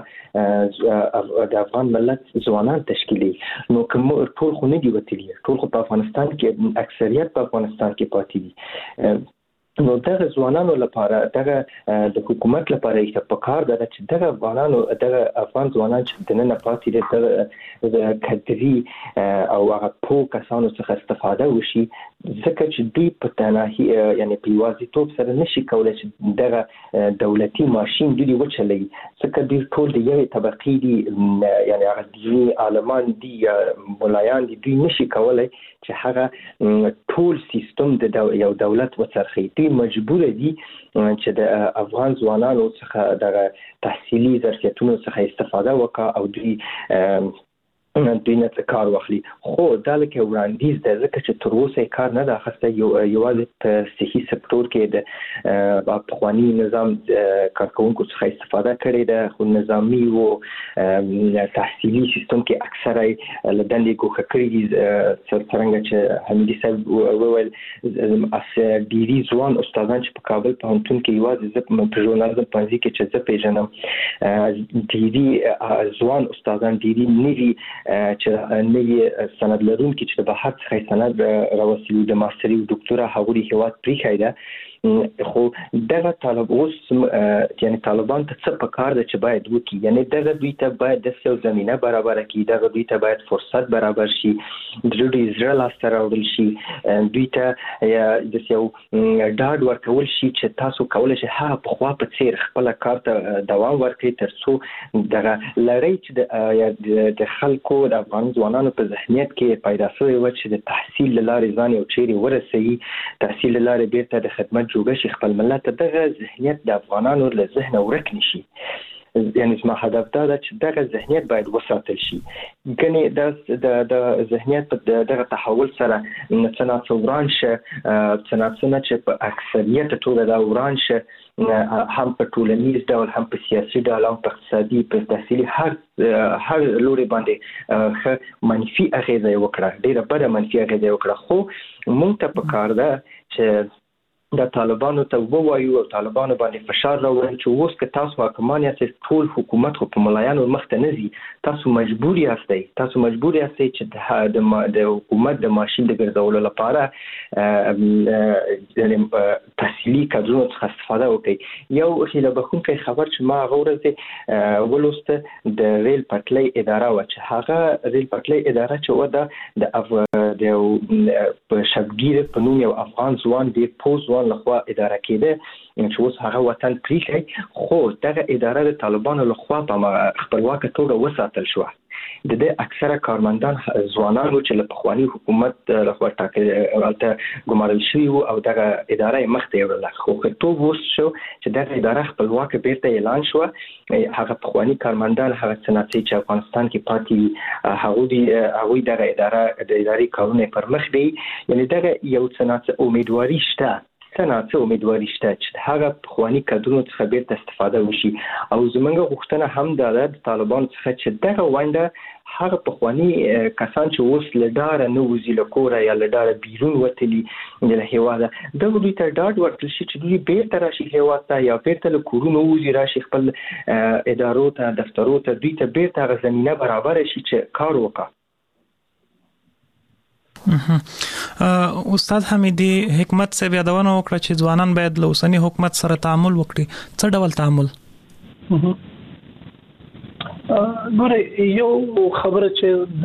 پورته د افغان ملت ځوانان تشکیلي، نو کوم ټول خو نه دي وتلي، ټول خو په افغانستان کې اکثریت په افغانستان کې پاتې دي، نو دغه ځوانانو لپاره دغه د حکومت لپاره یې پکار ده چې دغه افغان ځوانان چې د نن پاتې دي د کډري او هغه په کسانو څخه استفاده وشي، ځکه چې دوی په تنهایی یعنی په یوازیتوب سره نشي کولای چې دغه دولتي ماشين دوی وچلي، ځکه دوی ټول د یوې طبقې دي، یعنی هغه دیني عالمان دي یا ملایان دي، دوی نشي کولای چې هغه ټول سیستم د یو دولت وڅرخي، دوی مجبور دي چې د افغان ځوانانو څخه د تحصیلي ظرفیتونو څخه استفاده وکړي او دوی نه کار واخلي، خو دا لکه وړاندیز ده، ځکه چې تر اوسه کار نه ده اخیستی، یوازې په صحي سکتور کې د پخواني نظام کارکوونکو څخه استفاده کړې ده، خو نظامي او تحصیلي سیستم کې اکثره له دندې ګوښه کړي دي، څرنګه چې حمیدي صاحب وویل ډېري ځوان استادان چې په کابل پوهنتون کې یوازې زه په ژورنالیزم پوهنځي کې چې زه پیژنم، ډېري ځوان استادان، ډېري نوي چې نوی سند لرونکي چې د بهر څخه سند راوستي د ماستري او ډاکټورا هغوی هیواد پریښی ده، خو دغه طالب اوس یعنی طالبان ته څه پکار ده چې باید وکړي، یعنی دغه دوی ته باید د څه زمينه برابر کړي، دغه دوی ته باید فرصت برابر شي، د دوی زړه لاسته راوړل شي، دوی ته د یو ډاډ ورکول شي چې تاسو کولای شئ هغه په خوا په څیر خپل کار ته دوام ورکړي، ترڅو دغه لړۍ چې د خلکو د افغان ځوانانو په ذهنیت کې پیدا شوی و چې د تحصیل لارې ځان یو چیرې ورسوي، تحصیل لارې بیرته د خدمت جوړ شي، خپل ملت دغه ذهنیت د افغانانو له ذهنه ورک نشي، یعنی زما هدف دا ده چې دغه ذهنیت باید وساتل شي، ګنې د ذهنیت په دغه تحول سره څنګه وران شه، څنګه چې په اکثریت ټول دا وران شه، هم په ټولنیز ډول، هم په سیاسي ډول، هم په اقتصادي، په تحصیلي هر لوري باندې منفي اغیزه وکړه، ډیره بده منفي اغیزه وکړه، خو مونږ ته پکار ده چې د طالبانو ته وایو او طالبانو باندې فشار راوړي چې اوس که تاسو حکومت یاست ټول حکومت خو په ملایانو مخ ته نه ځي، تاسو مجبور یاستئ چې د حکومت د ماشین د ګرځولو لپاره تحصیلي کادرونو څخه استفاده وکړي. یو هیله بخښونکی خبر چې ما هغه ورځ ولوسته د ریل پټلۍ اداره و چې هغه ریل پټلۍ اداره چې و د په شبګیر په نوم یو افغان ځوان دی پوز لخوا اداره کېده چې اوس هغه وطن پریښی، خو دغه اداره د طالبانو لخوا په خپلواکه توګه وساتل شو. د دې اکثره کارمندان ځوانانو چې له پخوانی حکومت لخوا ټاکل ګمارل شوي وو او دغه اداره مخ ته وړل، خو کله ووس شو چې دغه اداره خپلواکه بیرته اعلان شو. هغه پخوانی کارمندان هغه صنعتي چې افغانستان کې پاتې هغه دغه اداري کارونه پر مخ دی، یعنی دغه یو صنعت امیدواري شته چې هغه پخوانی کادرونو څخه بیرته استفاده وشي. او زمونږ غوښتنه هم د طالبانو څخه چې دغه وانده هغه پخوانی کسان چې اوس لډاره نه وزي له کوره یا لډاره بیرون وتلي د هیواده د دوی ته ډاډ ورکړل شي چې دوی بیرته راشي هیواد ته یا بیرته له کورونو وزي راشي خپل ادارو ته دفترو ته دوی ته بیرته هغه زمينه برابر شي چې کار وکړي. استاد حمیدی حکمت صاحب یادونه وکړه چې ځوانان باید له اوسنی حکومت سره تعامل وکړي. څه ډول تعامل؟ ګوره یو خبره چې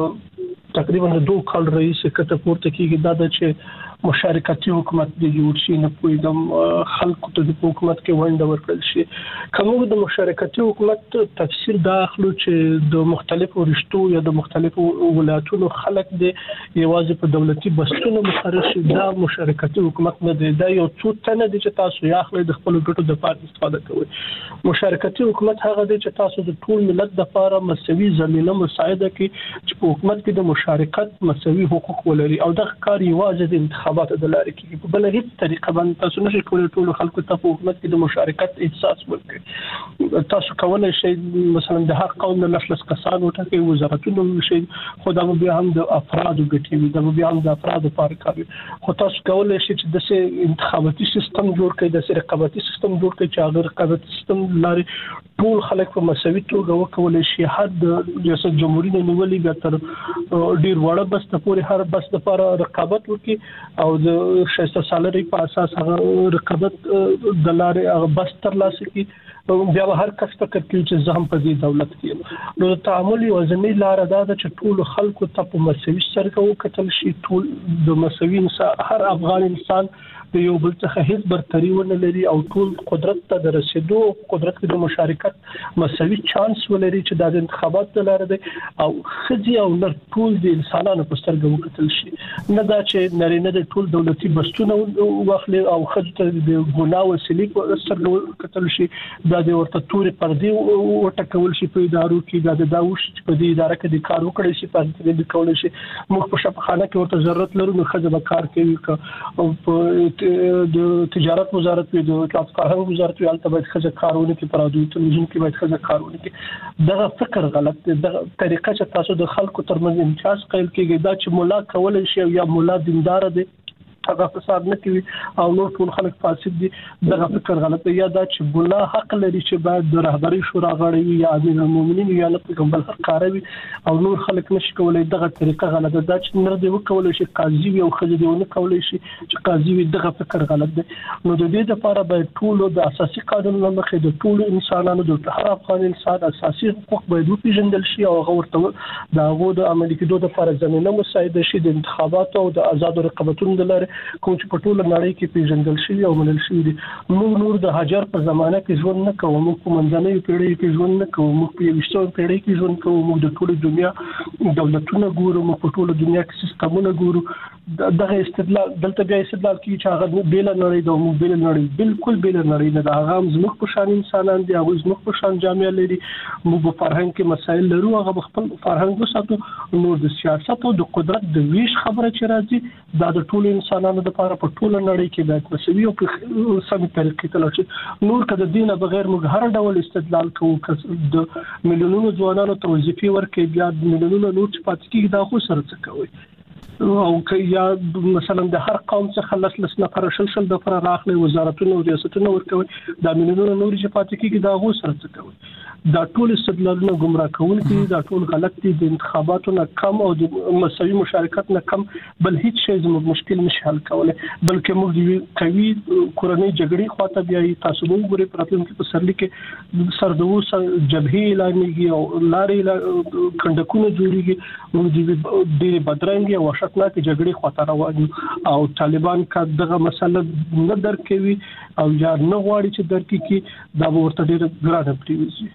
دا تقریبا 2 کال رئیس کته پورته کیږي دا چې مشارکتي حکومت دی جوړ شي، نه پوهیدم خلکو ته د حکومت کې ونډه ورکړل شي. کومه د مشارکتي حکومت تفسیر داخلو چې د مختلفو رشتو یا د مختلفو ولایتونو خلک دی یوازې په دولتي بستونو مقرر شي، دا مشارکتي حکومت نه دی، دا یو څو تنه دي چې تاسو یې اخلي د خپل ګټو د پاره استفاده کوي. مشارکتي حکومت هغه دی چې تاسو د ټول ملت د لپاره مساوي زمينه مساعده کوي چې په حکومت کې د مشارکت مساوي حقوق ولري او د کار یوازې د انتخابات د لارې کې په بل هیڅ طریقه باندې تاسو نشئ کولای ټول خلکو ته په حکومت کې د مشارکت احساس ورکړي. تاسو کولای شئ مثلا د هر قوم د نسل کسانو ټاکي وزارتونو شي، خو دا بیا هم د افرادو ګټي وي، دا بیا هم د افرادو لپاره کوي. خو تاسو کولای شئ چې د انتخاباتي سیستم جوړ کړئ، د رقابتي سیستم جوړ کړئ چې هغه رقابتي سیستم لارې ټول خلک په مساوي توګه وکولای شي. حد ریاست جمهوریت نیولې بیا تر ډیر وړه بس ته پورې هر بس لپاره رقابت وکړي او د 600 سالري په اساس هغه رقابت د لارې هغه بس تر لاسه کی بیا هر کس فکر کوي چې زه هم په دې دولت کې نو تعامل او ځنی لار ادا چې ټول خلکو ته په مساوي سره وکتل شي. ټول د مساوي انسان هر افغان انسان د یو بل څخه هیڅ برتري ونه لري او ټول قدرت ته د رسیدو قدرت کې د مشارکت مساوي چانس ولري چې د انتخابات د لارې دی او خځې او نر ټول د انسانانو په سترګه وکتل شي، نه دا چې نارینه د ټول دولتي بستونه واخلي او خځې ته د ګناه وسیلې په سترګه وکتل شي، دا د ورته تورې پردې وټکول شي په ادارو کې، دا داوش چې په دې اداره کې د کار وکړي شي په دې کول شي. موږ په شفاخانه کې ورته ضرورت لرو نو خځه به کار کوي او په د تجارت وزارت وي، د فرهنګ وزارت وي، البته باید خځه کارونه کې پرادوی تلویزیون کې باید خځه کارونه کې. دغه فکر غلط دی. دغه طریقه چې تاسو د خلکو ترمنځ امتیاز قائل کیږي دا چې مولا کولای شي یا مولا دیندار دی هغه فساد نه کوي او نور ټول خلک فاسد دي. دغه فکر غلط دی. یا دا چې مولا حق لري چې باید د رهبری شورا غړي وي یا امیر المؤمنین یا نه پیغمبر هر کاروي او نور خلک نشي کولای. دغه طریقه غلط ده چې نر دی وکولای شي قاضي وي او خځه دی ونه کولای شي چې قاضي وي. دغه فکر غلط دی. نو د دې لپاره باید ټول د اساسي قانون لمخې د ټول انسانانو د هر افغان انسان اساسي حقوق باید وپیژندل شي او هغه ورته د هغه د عملي کېدو لپاره زمينه مساعده شي د انتخاباتو او د آزاد رقابتونو د لارې کوم چې په ټوله نړۍ کې پیژندل شوی او منل شوی دي. موږ نور د حجر په زمانه کې ژوند نه کوو، موږ په منځنۍ پیړۍ کې ژوند نه کوو، موږ په 20مې پیړۍ کې ژوند کوو، موږ د ټوله دنیا دولتونه ګورو، موږ په ټوله دنیا کې سیستمونه ګورو. دغه استدلال دلته بیا استدلال کوي چې هغه بیل نړۍ د موږ بیل نړۍ بالکل بیل نړۍ نه ده. هغه زموږ په شان انسانان دي، هغه زموږ په شان جامعه لري. موږ په فرهنګ کې مسایل لرو، هغه خپل فرهنګ وساتو. نور د سیاست او د قدرت د ویش خبره چې راځي دا د ټولو انسانانو د په ټوله نړۍ کې باید مساوي او په سمې طریقې تل شي. نور کده دینه بغیر موږ هر ډول استدلال کوو د میلیونونو ځوانانو ته وظیفې ورکړي، بیا د میلیونونو نور چې پاتې کېږي دا خو سره څه کوي. او یا مثلا د هر قوم څخه لس نفر شل د پر راخلي وزارتونو او ریاستونو ورکوي د مليونونو نور چې پاتې کیږي دا غو سره څه کوي دا ټول استدلالونه گمراه کوونکي دا ټول غلط دي د انتخاباتو نه کم او د مساوي مشارکت نه کم بل هیڅ شی زموږ مشکل نشي حل کولای بلکې موږ د قوي کورنۍ جګړې خواته بیاي تاسو وګورئ پراتلونکو په سرلی کې سردو جبهه اعلانېږي او لارې کندکونه جوړيږي موږ د بدرنګي او وحشتناک جګړې خواته روان او طالبان کا دغه مسله نه درکوي او یا نه غواړي چې درکې کی دا ورته ډېر ګرانه پریوزي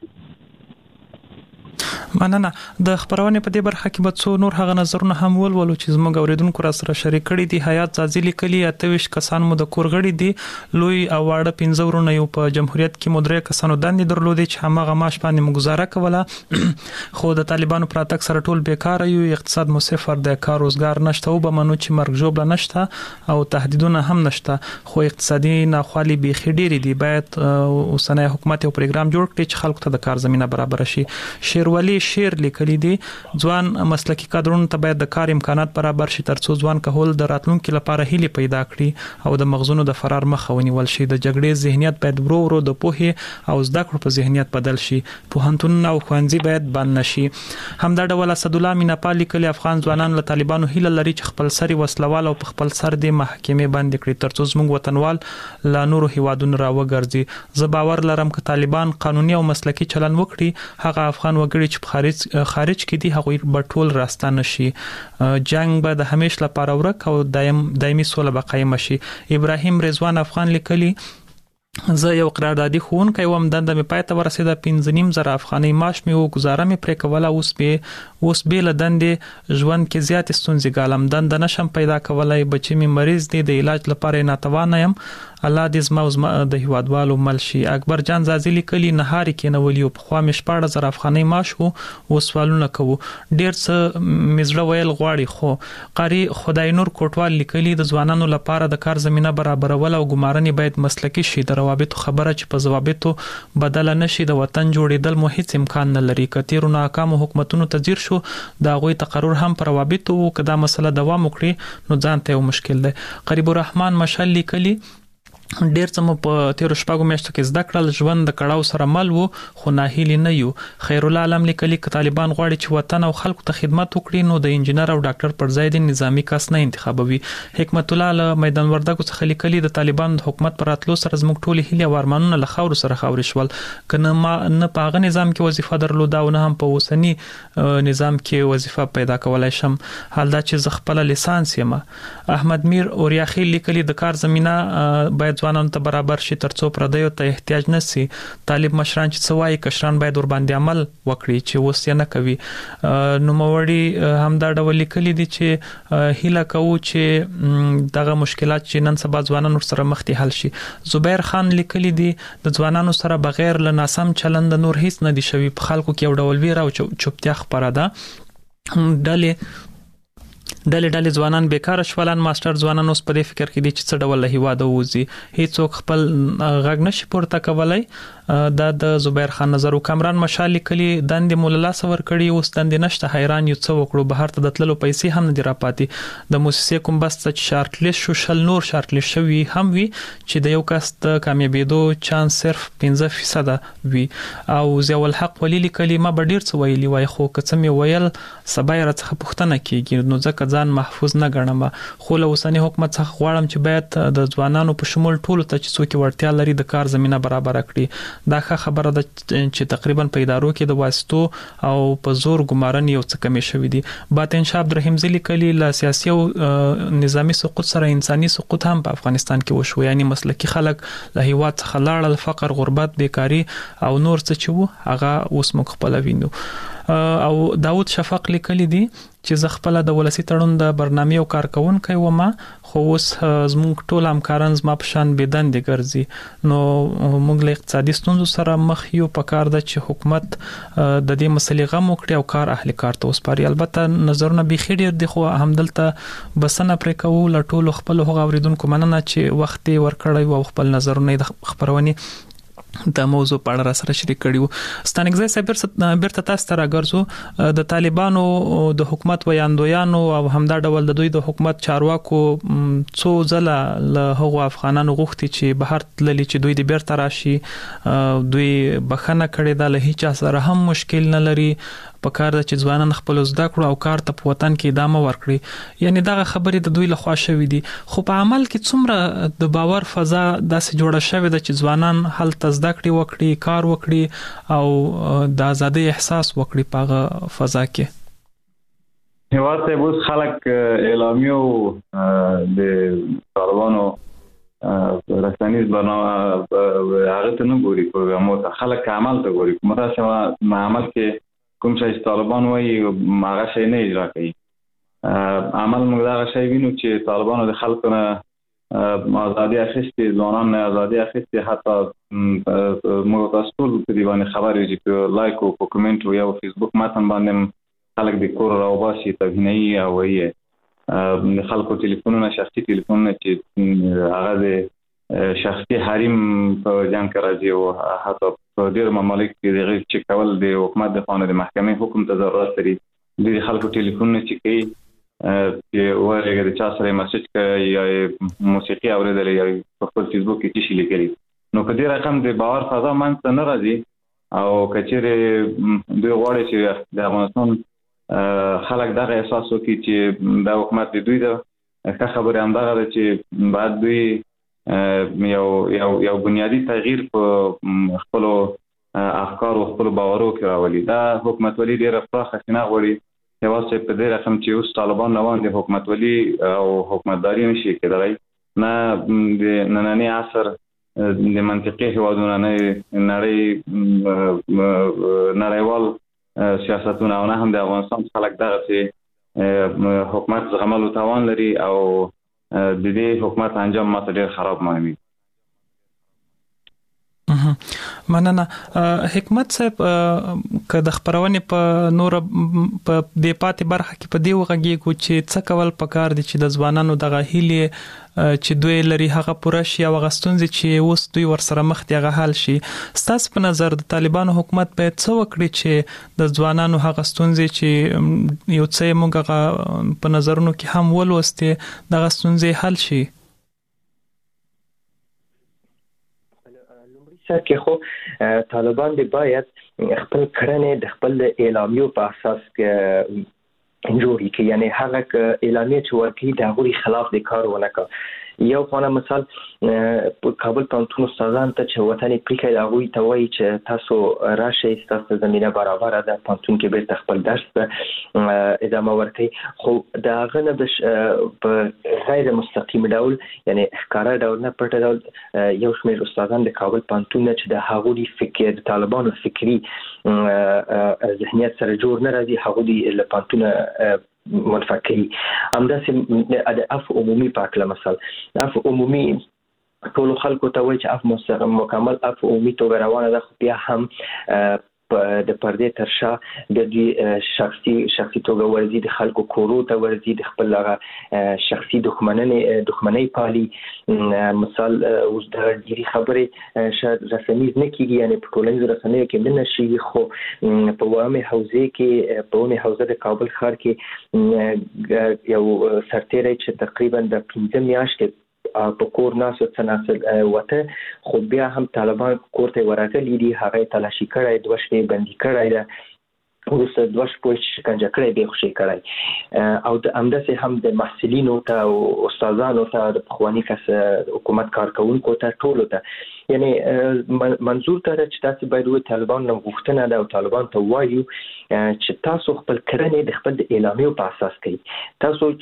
مننه د خبرونه په دې برخه کې به څو نور هغه نظرونه هم ولولو چې زموږ اوریدونکو را سره شریک کړي دي حیات زازي لیکلي 28 کسان مو د کورغړي دي لوی او واړه 15 ورونه یو په جمهوریت کې مدرې کسانو دندې درلودي چې هغه معاش باندې مگزاره کوله خو د طالبانو پراتک سره ټول بیکاره یو اقتصاد مو صفر د کار روزګار نشته او به منو چې مرګ جوړ نشته او تهدیدونه هم نشته خو اقتصادي ناخوالي به خډيري دي باید اوسنۍ حکومت یو پروګرام جوړ کړي چې خلکو ته د کار زمينه برابر شي شیروالي شیر لیکلي دي ځوان مسلکی کادرونو ته باید د کار امکانات برابر شي ترڅو ځوان کهول د راتلونکو لپاره هیله پیدا کړي او د مغزونو د فرار مخه ونیول شي د جګړې ذهنیت باید ورو ورو د پوهه او زده کړو په ذهنیت بدل شي پوهنتون او خوانځي باید بند نشي همدا ډول اسد الله میناپال لیکلي افغان ځوانان له طالبانو هیله لري چې خپل سری وسلوال او خپل سر د محکمې باندې کړي ترڅو زموږ وطنوال لا نورو هیوادونو راوګرځي زه باور لرم چې طالبان قانوني او مسلکی چلن وکړي هغه افغان وګړي چې خارج کې دي هغه په ټول راستانه شي جنگ به د همیش لپاره ورک او دایمي سوله به قائم شي ابراهیم رضوان افغان لیکلي زه یو قراردادي خونکې وم دنده مې پاتې ورسېده 15,000 افغاني معاش مې او گزاره مې پرې کوله اوس به لدندې ژوند کې زیات ستونزې ګالم دنده نشم پیدا کولای بچی مې مریض دي د علاج لپاره ناتوانه يم الله دې زما د هیوادوالو ملشي اکبر جان زازي لیکلي نهاري کې نولي په خوا مې 14,000 افغاني معاش او سوالونه کوو ډیر څه مزړه ویل غواړي خو قاری خدای نور کوټوال لیکلي د ځوانانو لپاره د کار زمينه برابرول او ګمارنې باید مسلکی شي روابط خبره چې په ضوابطو بدل نشي د وطن جوړېدل مو هیڅ امکان نه لري کتیرو ناکام حکومتونو تذیر شو دا غوي تقرر هم پر روابطو کدا مسله دوام وکړي نو ځان ته یو مشکل دی قریب الرحمن مشال لیکلي ډیر څه په تیر شپږو میاشتو کې زده کړل ژوند د کړهو سره مل وو خو ناهیلی نه یو خیر الله علم لیکلي ک طالبان غواړي چې وطن او خلکو ته خدمت وکړي نو د انجنیر او ډاکټر پر ځای د نظامی کس نه انتخابوي حکمت الله له میدان وردګو څخه لیکلي د طالبان د حکومت پر راتلو سره زموږ ټولي هیله او ارمانونه له خاور سره خاور شول کنه ما نه پاغه نظام کې وظیفه درلوده او نه هم په اوسنی نظام کې وظیفه پیدا کولای شم حال دا چې ز خپل لیسانس یم احمد میر اوریاخی لیکلي د کار زمينه باید ځوانانو ته برابر شي ترڅو پردیو ته احتیاج نشي طالب مشران چې سوای کشران باید ور باندې عمل وکړي چې وس نه کوي نو موري همدا ډول لیکلي دي چې هیله کوو چې دغه مشکلات چې نن سبا ځوانانو سره مخ ته حل شي زبیر خان لیکلي دي د ځوانانو سره بغیر له ناسم چلند نور هیڅ نه دي شوی په خلکو کې یو ډول ویره او چوپتیا خبره ده ډلې ځوانان بیکاره شولان ماستر ځوانان اوس په دې فکر کې دي چې څه ډول هیواده وځي هیڅوک خپل غږ نشي پورته کولای د زبیر خان نظر کامران مشال کلی دند مولا سور کړي اوس دند نشته حیران یو څو وکړو بهر ته د تللو پیسې هم نه دی راپاتې د موسسې کوم بس چې شارټ لیست شو شل نور شارټ لیست شوی هم وی چې د یو کس د کامیابیدو چانس صرف 15% وی او زیول حق ولی کلمه به ډیر څه ویلی وای خو کڅ می ویل سبا یې راڅخه پوښتنه کیږي نو ځکه ځان محفوظ نه ګڼم خو له اوسنی حکومت څخه غواړم چې باید د ځوانانو په شمول ټولو ته چې څوک ورتیا لري د کار زمينه برابر کړي دا خبره ده چې تقریبا په ادارو کې د واسطو او په زور ګمارن یو څه کمی شوې دي باطن شاه عبدالرحیم زلی کلی له سیاسي او نظامی سقوط سره انساني سقوط هم په افغانستان کې وشو یعنی مسلکی خلک له هیواد څخه لاړل فقر غربت بیکاری او نور څه چې وو هغه اوس موږ خپل وینو او داود شفق لیکلی دي چې ز خپل د ولسی تړون د برنامه او کارکونکو و ما خو اوس زموږ ټول همکاران زما په شان بيدند ګرځي نو موږ له اقتصادي ستونزو سره مخ یو پکار د چې حکومت د دې مسلې غم وکړي او کار اهل کار ته وسپاري البته نظرونه به خېډیر دي خو همدلته بسنه پرې کوو ل ټول خپل هغه اوریدونکو مننه چې وخت ورکړی او خپل نظرونه د خبرونې د موضوع په اړه سره شریک کړیو. ستانګزی صاحب بیرته تاسو ته راګرځو. د طالبانو د حکومت ویاندویانو او همدا ډول د دوی د حکومت چارواکو څو ځله له هغو افغانانو غوښتي چې بهر تللی چې دوی د بیرته راشي. دوی بخښنه کړې ده، له هیڅ سره هم مشکل نه لري، په کار د چې ځوانان خپل زده کړو او کار ته په وطن کې ادامه ورکړي. یعنی دغه خبرې د دوی له خوا شوې دي، خو په عمل کې څومره د باور فضا داسې جوړه شوې ده چې ځوانان هلته زده کړې وکړي، کار وکړي او د ازادۍ احساس وکړي په هغه فضا کې. هیواد ته اوس خلک اعلامیو د طالبانو رسنیز برنامه هغه ته نه ګوري، پروګرامو ته خلک عمل ته ګوري. متاسفانه عمل کې کوم چې طالبان وایي هغه شی نه اجرا کوي. عمل موږ دا شی وینو چې طالبانو د خلکو نه ازادي اخیستې، ځوانان نه ازادي اخیستې. حتی موږ تاسو ټول په دې باندې خبر یو چې په لایک او په کمنټ او یا فیسبوک متن باندې خلک د کور راوباسي توهیني او وایي خلکو ټلیفونونه، شخصي ټلیفونونه چې هغه د شخصي حریم په جنګ کې راځي او حتی په ډېر ممالک کې د غیر چک کول د حکومت د خانه د محکمې حکم ته ضرورت لري. د خلکو ټلیفونونه چې کوي چې ورغه د چا سره میسج کوي یا موسیقي اوریدل یا په خپل فیسبوک کې شي لیکلي، نو په دې رقم د باور فضا منځ نه راځي. او کچېره دوی غواړي چې د افغانستان خلک دغه احساس وکړي چې د حکومت د دوی د خبره هم دغه چې بعد دوی یو بنیادی تغییر په خپل افکار او خپل باورو کې راولي. دا حکومتولي ډیره پراخه خناق وړي. یوازې په دې رقم چې اوس طالبان روان دي حکومتولي او حکومتداري نشي کېدلی. نه د نننی عصر د منطقي هیوادونو نه نړیوال سیاستونه او نه هم د افغانستان خلک دغه چې حکومت زغملو توان لري او د دې حکومت انجام ماته ډېر خراب معلومي. مننه. حکمت صاحب که د خبرونې په نور په د پاتې برخه کې په دی وغږیږو چې څه کول پکار دي چې د ځوانانو دغه هیلې چې دوی لري هغه پوره شي او غستونځي چې اوس دوی ورسره مخ دي هغه حل شي. ستاسو په نظر د طالبانو حکومت باید څه وکړي چې د ځوانانو هغه ستونزې چې یو څه موږ په نظرونو کې هم ولوستي دغه ستونزې حل شي؟ کې خو طالبان دی باید خپل کړنې د خپل اعلامیو په اساس کې جوړي کې، یعنی هغه اعلامیه چې ورکړي د هغوی خلاف د کار ونه کوي. یو خانه مثال په کابل پانتون استادان ته چې وطن پریکای هغوی ته وایي چې تاسو راشئ، تاسو زمينه برابر ده، پانتون کې به خپل درس ادامه ورکړي. خو دا غنه په غیر مستقیم ډول یعنی ښکارا ډول نه پټ ډول یو شمېر استادان د کابل پانتون چې د هغوی فکر د طالبانو فکری ذهنیت سره جوړ نه راځي، هغوی له پانتون منفکری. همداسې د اف عمومي پاکله مثال اف عمومي ټول خلکو ته وایي چې اف مکمل اف عمومي توګه روانه ده، خو بیا هم د پردې تر شا د دې شخصي توګه ورزي د خلکو کورو ته ورزي د خپل شخصي دښمنۍ پالي. مثال اوس د ډیری خبرې شاید رسنیز نه کیږي، یعنی په ټولنیزو رسنیو کې نه شي، خو په وامه حوزه د کابل ښار کې یو سرتیری چې تقریبا د 15 میاشتې په کور ناسو څنګه وته، خو بیا هم طالبان کور ته ورغلي دي، هغه تلاشي کړای، دوه شپې بندي کړای ده، ورسته دوه شپې شکنجه کړای، به خوشي کړای. او د همداسې هم د محصلینو ته او استادانو ته د پخوانی کس حکومت کارکونکو ته ټولو ته، یعنی منظور ته چې تاسو باید د طالبان نو غوښتنه ده او طالبان ته وایو چې تاسو خپل کړنې د خپل اعلامیو په اساس کوي. تاسو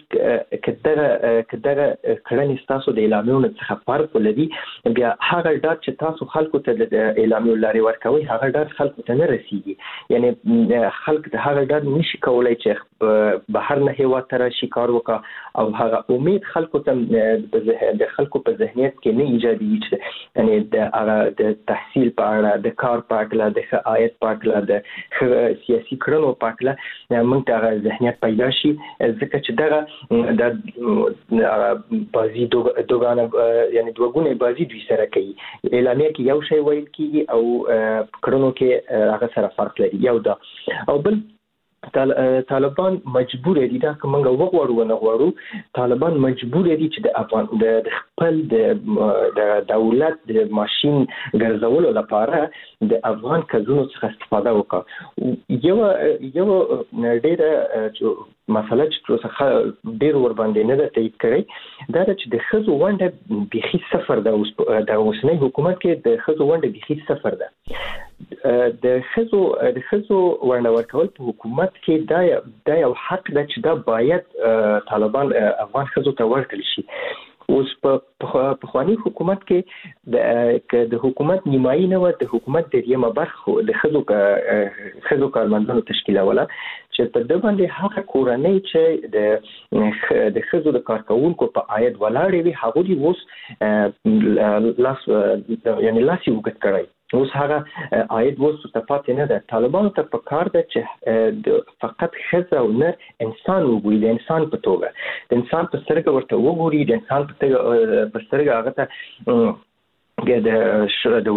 کداغه کړنې تاسو د اعلامیو څخه فرق ولري، بیا هغه ډاټ چې تاسو خلکو ته د اعلامیو لاري ورکوي هغه ډاټ خلکو ته نه رسیږي. یعنی خلک د هغه ډاټ نشي کولای چې بهر نه هیواد ته راشي کار وکړي، او هغه امید خلکو ته د خلکو په ذهنیت کې نه ایجادي، یعنی د تحصیل په اړه د کار په اړه د عاید په اړه د سیاسي کړنو په اړه موږ ته ذهنیت پیدا شي ځکه چې دا د بازي دوغانه یعنی دوغونه بازي دوی سره کوي اعلانیه کې یو شی ویل کیږي او کړنو کې هغه سره فرق لري یو دا او بل طالبان مجبور دي دا کومه وغوړو نه غوړو طالبان مجبور دي چې د افغان د خپل د دولت د ماشين ګرځولو لپاره د افغان کډونو څخه استفاده وکړي یو ډېر مسله چې څه ډېر ور باندې نه ده تایید کړی دا چې د خزو ونده بيخي صفر د اوسنۍ حکومت کې د خزو ونده بيخي صفر ده د خزو ونده ورکول په حکومت کې دا یو حق ده چې دا باید طالبان افغان خزو ته ورکړي شي اوس په خواني حکومت کې د حکومت نیمایي نه و د حکومت د ریمه برخه د خزو کارمندانو تشکیلوله چې په د باندې هغه کورنۍ چې د خزو د کارکونکو په عاید ولاړې وي هغه اوس لاس یو وګت کړی اوس هغه عاید وس ته پاتې نه ده طالبانو ته په کار ده چې فقط خزه او نر انسان وګوري د انسان په توګه د انسان په سترګه ورته وګوري د انسان په سترګه هغه ته د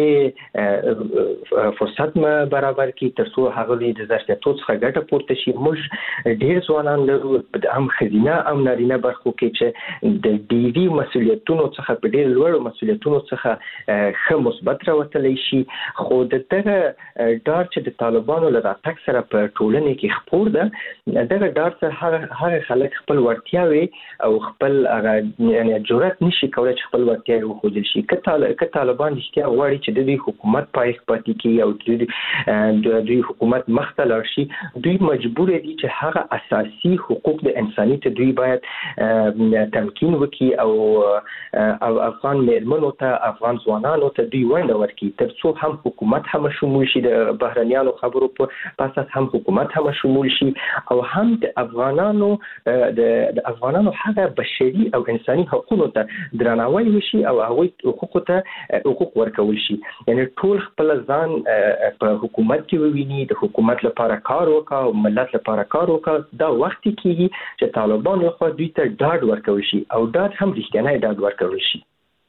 وظیفې فرصت برابر کی ترڅو هغه د ظرفیتو څخه ګټه پورته شي موږ ډیر ځوانان لرو د هم خزینه او نارینه برخو کې چې د ډیری مسولیتونو څخه په ډیر لوړ مسولیتونو څخه ښه مثبت راوتلی شي خو دغه ډار چې د طالبانو له راتګ سره په ټولنه کې خپور ده دغه ډار سره هغه خلک خپل ورتیاوي او خپل یعنی جرأت نشي کولای چې خپل ورتیاوي وخوځل شي که طالبان رښتیا غواړي چې د دوی حکومت پایښت پاتې کړي او د دوی حکومت مخته لاړ شي دوی مجبور دي چې هغه اساسي حقوق د انسانیت دوی باید تمکین وکړي او افغان میرمنو ته افغان ځوانانو ته دوی ونده ورکړي ترڅو هم حکومت هم شمول شي د بهرنیانو خبرو په اساس هم حکومت هم شمول شي او هم د افغانانو هغه بشري او انساني حقوقو ته درناوی وشي او هغوی حقوق ورکول شي یعنی ټول خپل ځان په حکومت کې وویني د حکومت لپاره کار وکړي او ملت لپاره کار وکړي دا وخت کې چې طالبان خو دوی ته ډاډ ورکول شي او ډاډ هم رښتینی ډاډ ورکول شي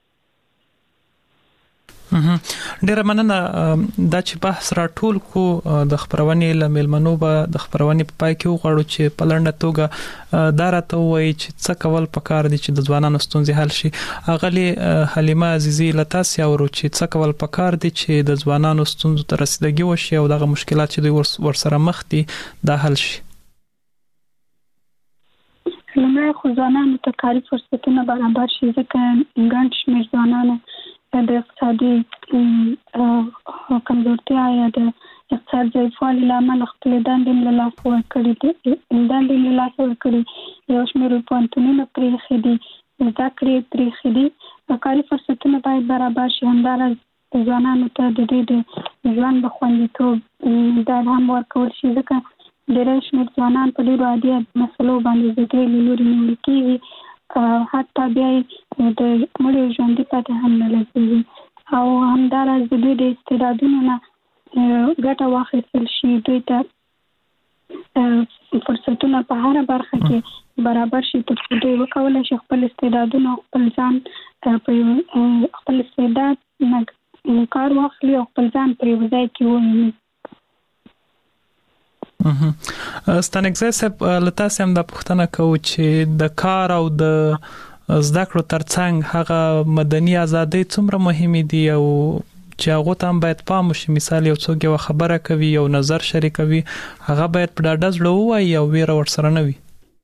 ډیر مننه دا چې بحث را ټول کو د خبرونې لملمنو به د خبرونې په پای کې وغواړو چې په لنډه توګه دا راته وایي چې څه کول پکار دي چې د ځوانانو ستونزې حل شي اغلی حلیمه عزیزی لتاسي اورو چې څه کول پکار دي چې د ځوانانو ستونزو ته رسیدګي وشي او دغه مشکلات چې دوی ورسره مخ دي دا حل شي لمړی خو ځوانانو ته کاري فرصتونه برابر شي ځکه ګڼ شمېر ځوانانو د اقتصادي کمزورتیا یا د اقتصاد ضعیفوالي له امله خپل دندې له لاسه ورکړي یو شمېر پوهنتونونه پرېښي دي زده کړې پرېښي دي کاري فرصتونه باید برابر شي همداراز ځوانانو ته د دوی د ژوند د خوندیتوب ډاډ هم ورکول شي ځکه ډېری شمېر ځوانان په ډېرو عادي مسلو باندې زده له لوري نیول کېږي حتی بیا د مړي ژوندي پاتې هم نه لګېږي او همداراز د دوی د استعدادونو نه ګټه واخیستل شي دوی ته فرصتونه په هره برخه کې برابر شي ترڅو دوی وکولی شي خپل استعدادونه خپل ځان خپل استعداد نه کار واخلي او خپل ځان پر یو ځای کې وویني ستانګزی صاحب لتاسو هم د پښتنه کوي چې د کار او د زده کړو ترڅنګ هغه مدني ازادي څومره مهمه دي او چې هغه ته هم باید پام وشي مثال یو څوک یو خبره کوي او نظر شریکوي هغه باید په ډاډه زړه ووایي او ویره ورسره نه وي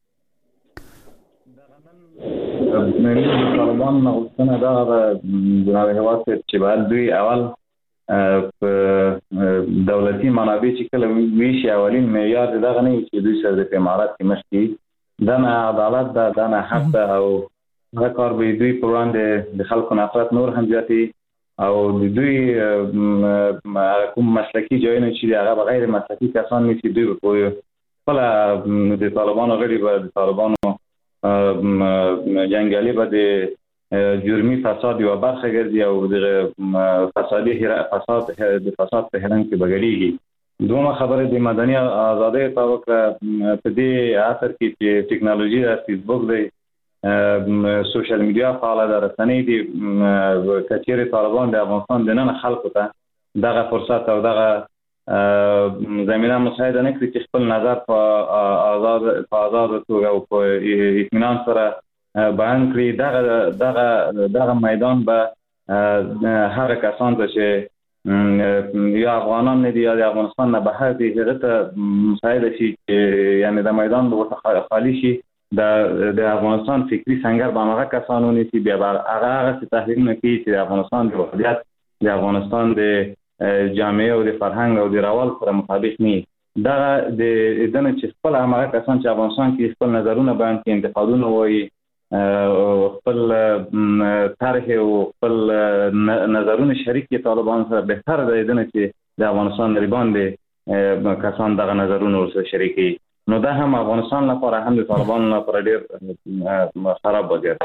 د طالبان غوښتنه دا جناب هواد چې باید دوی اول په دولتي منابع چې کله ویشي اولین معیار دغه نه چې دوی سره د امارات کې مشتي دا نه عدالت دا نه حق او هغه کار به دوی په وړاندې د خلکو نفرت نور هم زیاتی او د دوی کوم مسلکی ځایونه چې هغه غیر مسلکی کسان نشي دوی په خپل د طالبانو غړي به د طالبانو جنگالي به د جرمي فساد یو برخه ګرځي او د فساد په هرن کې بغړیږي. دومره خبره د مدني آزادۍ په وکړه په دې اثر کې چې ټکنالوژي د فیسبوک دی سوشل میډیا فعال ده رسنۍ دي کچېره طالبان د افغانستان د نن خلکو ته دغه فرصت او دغه زمينه مساعده نه کړي چې خپل نظر په آزاد توګه او په اطمینان سره بیان کړي. دغه میدان به هر کسان ته چې یا افغانان نه دي یا د افغانستان نه بهر دي هغه ته مساعده شي یعنی د میدان به خالی شي د افغانستان فکری سنگر به هغه کسانو نشي بیا هغه تحلیل نه کوي چې د افغانستان د وضعیت د افغانستان د جامعه او د فرهنګ او د راول سره مطابق نه دا د دنه چې خپل هغه کسان چې افغانستان کې خپل نظرونه بیان کوي انتقادونه وایي خپل طرح او خپل نظرونه شریکي طالبان سره بهتر دی دنه چې د افغانستان لريبان دي کسان دغه نظرونه سره شریکي نو دا هم افغانستان لپاره هم د طالبان لپاره ډېر خراب وضعیت.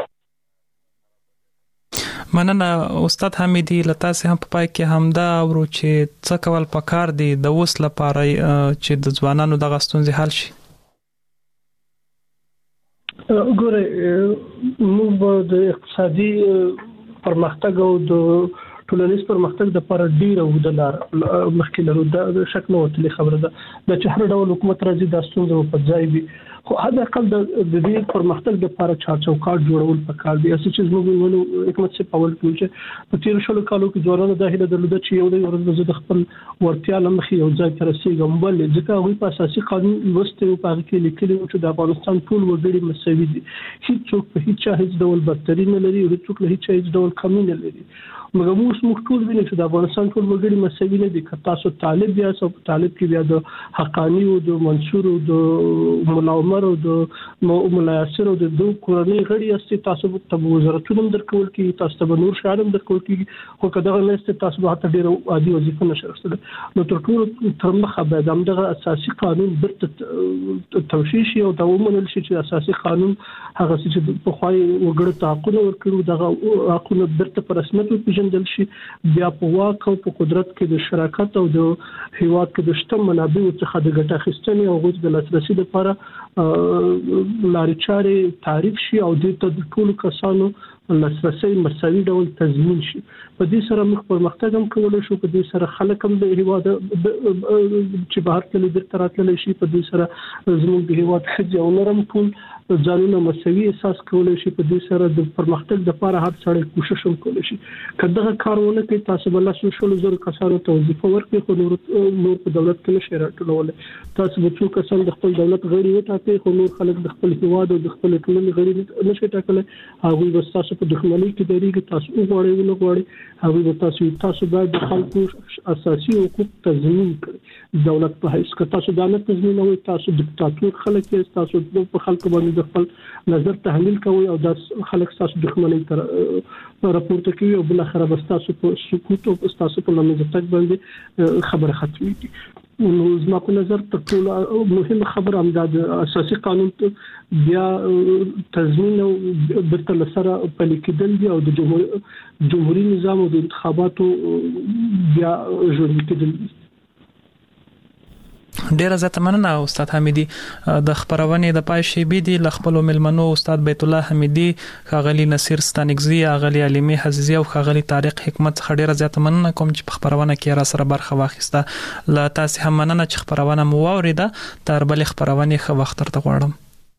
مننه استاد حمیدی لتاسه هم په پای کې همدا ورو چې څه کول پکار دي د اوس لپاره چې د ځوانانو دغه ستونزې حل شي. ګوره موږ د اقتصادي پرمختګ او د ټولنیز پرمختګ د لپاره ډیره ودلار مخکې لرو د شک نه وتلی خبره ده د چې هر ډول حکومت راځي د ستونزو په ځای وي خو هدا کل د دې پرمختګ د لپاره چارچوکاټ جوړول پکار دي اساس چې موږ ونو حکومت څخه پاول کړو چې په تیر شلو کالو کې ځوانانو داخله درلوده چې یو د ورځ د خپل ورتیا لمخې یو ځای تر رسیدم بل ځکه هغه په اساسي قانون لوستي او په کې لیکلي چې د افغانستان ټول وګړي مساوي دي هیڅوک په هیڅ ډول برتري نه لري او هیڅوک له هیڅ ډول کمی نه لري مګر موږ ټول ویني چې د افغانستان ټول وګړي مساوي نه دي که تاسو طالب یا سو طالب کې بیا د حقانی او د منصور او د مولا عمر او د مولا یاسر او د دوه کورنۍ غړي است تاسو ته وزارتونو درکول کې تاسو ته نور شهرم درکول کې خو کله نه است تاسو به ته ډیر عادي وظیفه نشرسته نو تر ټولو تر مخه به دغه اساسي قانون برته توشیش او د ومنل شي چې اساسي قانون هغه چې په خوای وګړو ته حقونه ورکړي دغه حقونه برته پر رسمیت پیژندل شي بیا په واک او په قدرت کې د شراکت او د هیواد کې د شته منابع څخه د ګټه اخیستنې او غوښتل د لاسرسي لپاره لارې چارې تعریف شي او د ټولو کسانو لاسرسي مساوي ډول تضمین شي په دې سره موږ پرمختګ هم کولای شو په دې سره خلک هم د هیواد چې بهر کې د تراتل شي په دې سره زموږ د هیواد خځې او نرم ټول ځانونه مساوي احساس کولای شي په دې سره د پرمختګ لپاره هر څړې کوشش هم کولای شي کله کارونه کوي تاسو بل څه زر کسانو ته وظیفه ورکړي خو نور په دولت کې نشي راټولول تاسو به څو کسان د خپل دولت غړي وټاکي خو نور خلک د خپل هیواد او د خپل ټولنې غړي نشي ټاکلی هغه به تاسو په دښمنۍ کې درېږي تاسو وګورئ نو غواړي هغه به تاسو باید د خلکو اساسي حقوق تضمین کړئ دولت په هیڅ کې تاسو دا نه تضمینوي تاسو دیکتاتور خلک یې تاسو په خلکو باندې د خپل نظر تحلیل کوي او د خلک تاسو دښمنۍ تر راپورته کوي او بل اخر به تاسو په سکوت او تاسو په لمزه تک باندې خبره ختمي نو زما په نظر تر ټولو مهمه خبره هم د اساسي قانون بیا تضمین او برتل سره په لیکدل دي او د جمهوریت نظام او د انتخاباتو بیا جوړ کېدل ډیره زیاته مننه استاد حمیدی د خبرونه د پای شی بي دي لخپل ملمنو استاد بیت الله حمیدی خاغلی نصیر ستانګزی اغلی علمی حزیزی او خاغلی طارق حکمت خډیره زیاته مننه کوم چې په خبرونه کې را سره برخه واخیسته لا تاسو هم مننه چې خبرونه مو واوریده تر بل خبرونه خو وخت ترته غواړم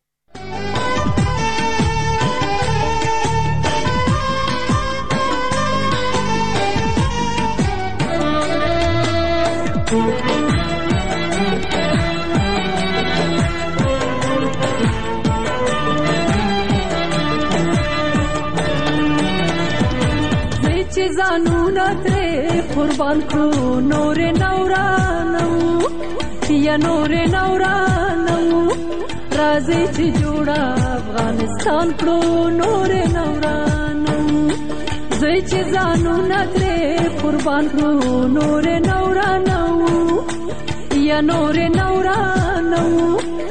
زانونه ترې قربان کړو نور نورانو یا نور نورانو راځي چې جوړه افغانستان کړو نور نورانو زوی چې زانونه ترې قربان کړو نور نورانو یا نور نورانو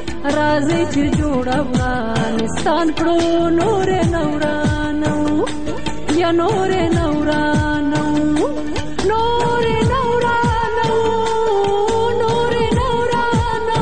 راځي چې جوړه افغانستان کړو نور نورانو یا نور نورانو نور نورانو نور نورانو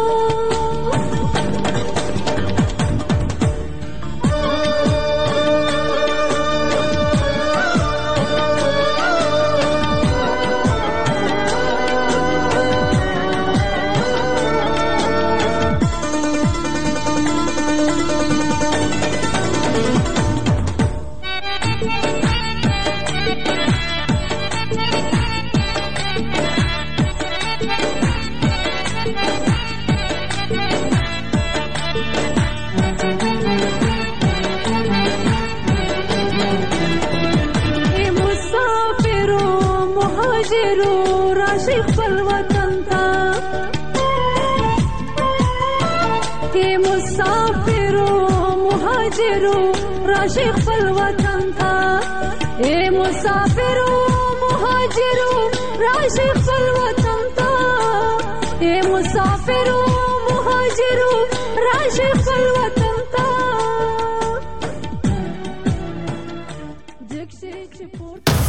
راشي خپل وطن ته اے مسافرو مهاجرو راشي خپل وطن